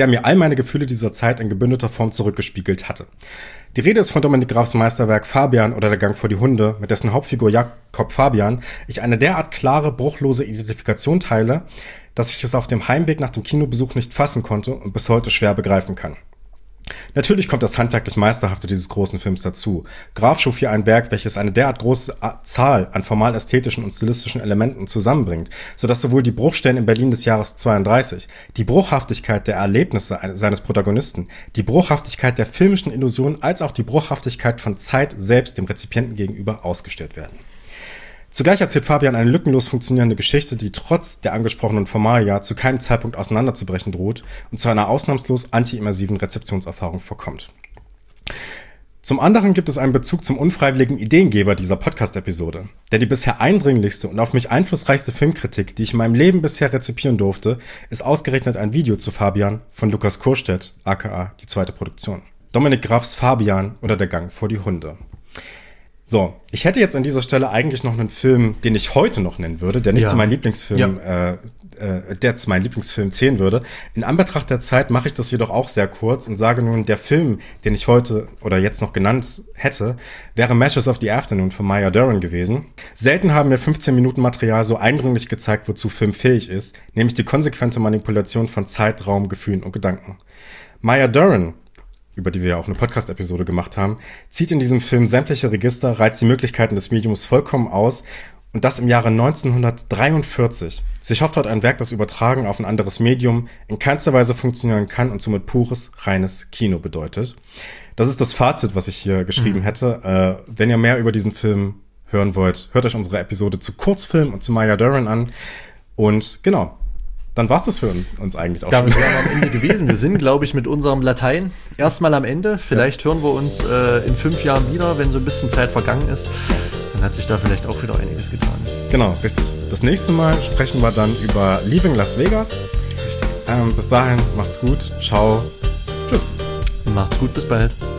in gebündelter Form zurückgespiegelt hatte. Die Rede ist von Dominik Grafs Meisterwerk Fabian oder Der Gang vor die Hunde, mit dessen Hauptfigur Jakob Fabian ich eine derart klare, bruchlose Identifikation teile, dass ich es auf dem Heimweg nach dem Kinobesuch nicht fassen konnte und bis heute schwer begreifen kann. Natürlich kommt das handwerklich Meisterhafte dieses großen Films dazu. Graf schuf hier ein Werk, welches eine derart große Zahl an formal ästhetischen und stilistischen Elementen zusammenbringt, sodass sowohl die Bruchstellen in Berlin des Jahres 32, die Bruchhaftigkeit der Erlebnisse seines Protagonisten, die Bruchhaftigkeit der filmischen Illusion als auch die Bruchhaftigkeit von Zeit selbst dem Rezipienten gegenüber ausgestellt werden. Zugleich erzählt Fabian eine lückenlos funktionierende Geschichte, die trotz der angesprochenen Formalia zu keinem Zeitpunkt auseinanderzubrechen droht und zu einer ausnahmslos anti-immersiven Rezeptionserfahrung verkommt. Zum anderen gibt es einen Bezug zum unfreiwilligen Ideengeber dieser Podcast-Episode. Denn die bisher eindringlichste und auf mich einflussreichste Filmkritik, die ich in meinem Leben bisher rezipieren durfte, ist ausgerechnet ein Video zu Fabian von Lukas Kurstedt, aka die zweite Produktion. Dominik Grafs Fabian oder Der Gang vor die Hunde. So, ich hätte jetzt an dieser Stelle eigentlich noch einen Film, den ich heute noch nennen würde, der nicht zu meinen Lieblingsfilmen der zu meinem Lieblingsfilm zählen würde. In Anbetracht der Zeit mache ich das jedoch auch sehr kurz und sage nun, der Film, den ich heute oder jetzt noch genannt hätte, wäre Meshes of the Afternoon von Maya Deren gewesen. Selten haben mir 15 Minuten Material so eindringlich gezeigt, wozu Film fähig ist, nämlich die konsequente Manipulation von Zeit, Raum, Gefühlen und Gedanken. Maya Deren, über die wir ja auch eine Podcast-Episode gemacht haben, zieht in diesem Film sämtliche Register, reizt die Möglichkeiten des Mediums vollkommen aus und das im Jahre 1943. Sie schafft dort ein Werk, das Übertragen auf ein anderes Medium in keinster Weise funktionieren kann und somit pures, reines Kino bedeutet. Das ist das Fazit, was ich hier geschrieben hätte. Wenn ihr mehr über diesen Film hören wollt, hört euch unsere Episode zu Kurzfilm und zu Maya Deren an. Und genau, dann war's das für uns eigentlich auch Damit schon. wären wir am Ende gewesen. Wir sind, glaube ich, mit unserem Latein erstmal am Ende. Vielleicht hören wir uns in 5 Jahren wieder, wenn so ein bisschen Zeit vergangen ist. Dann hat sich da vielleicht auch wieder einiges getan. Genau, richtig. Das nächste Mal sprechen wir dann über Leaving Las Vegas. Bis dahin, macht's gut. Ciao. Tschüss. Macht's gut, bis bald.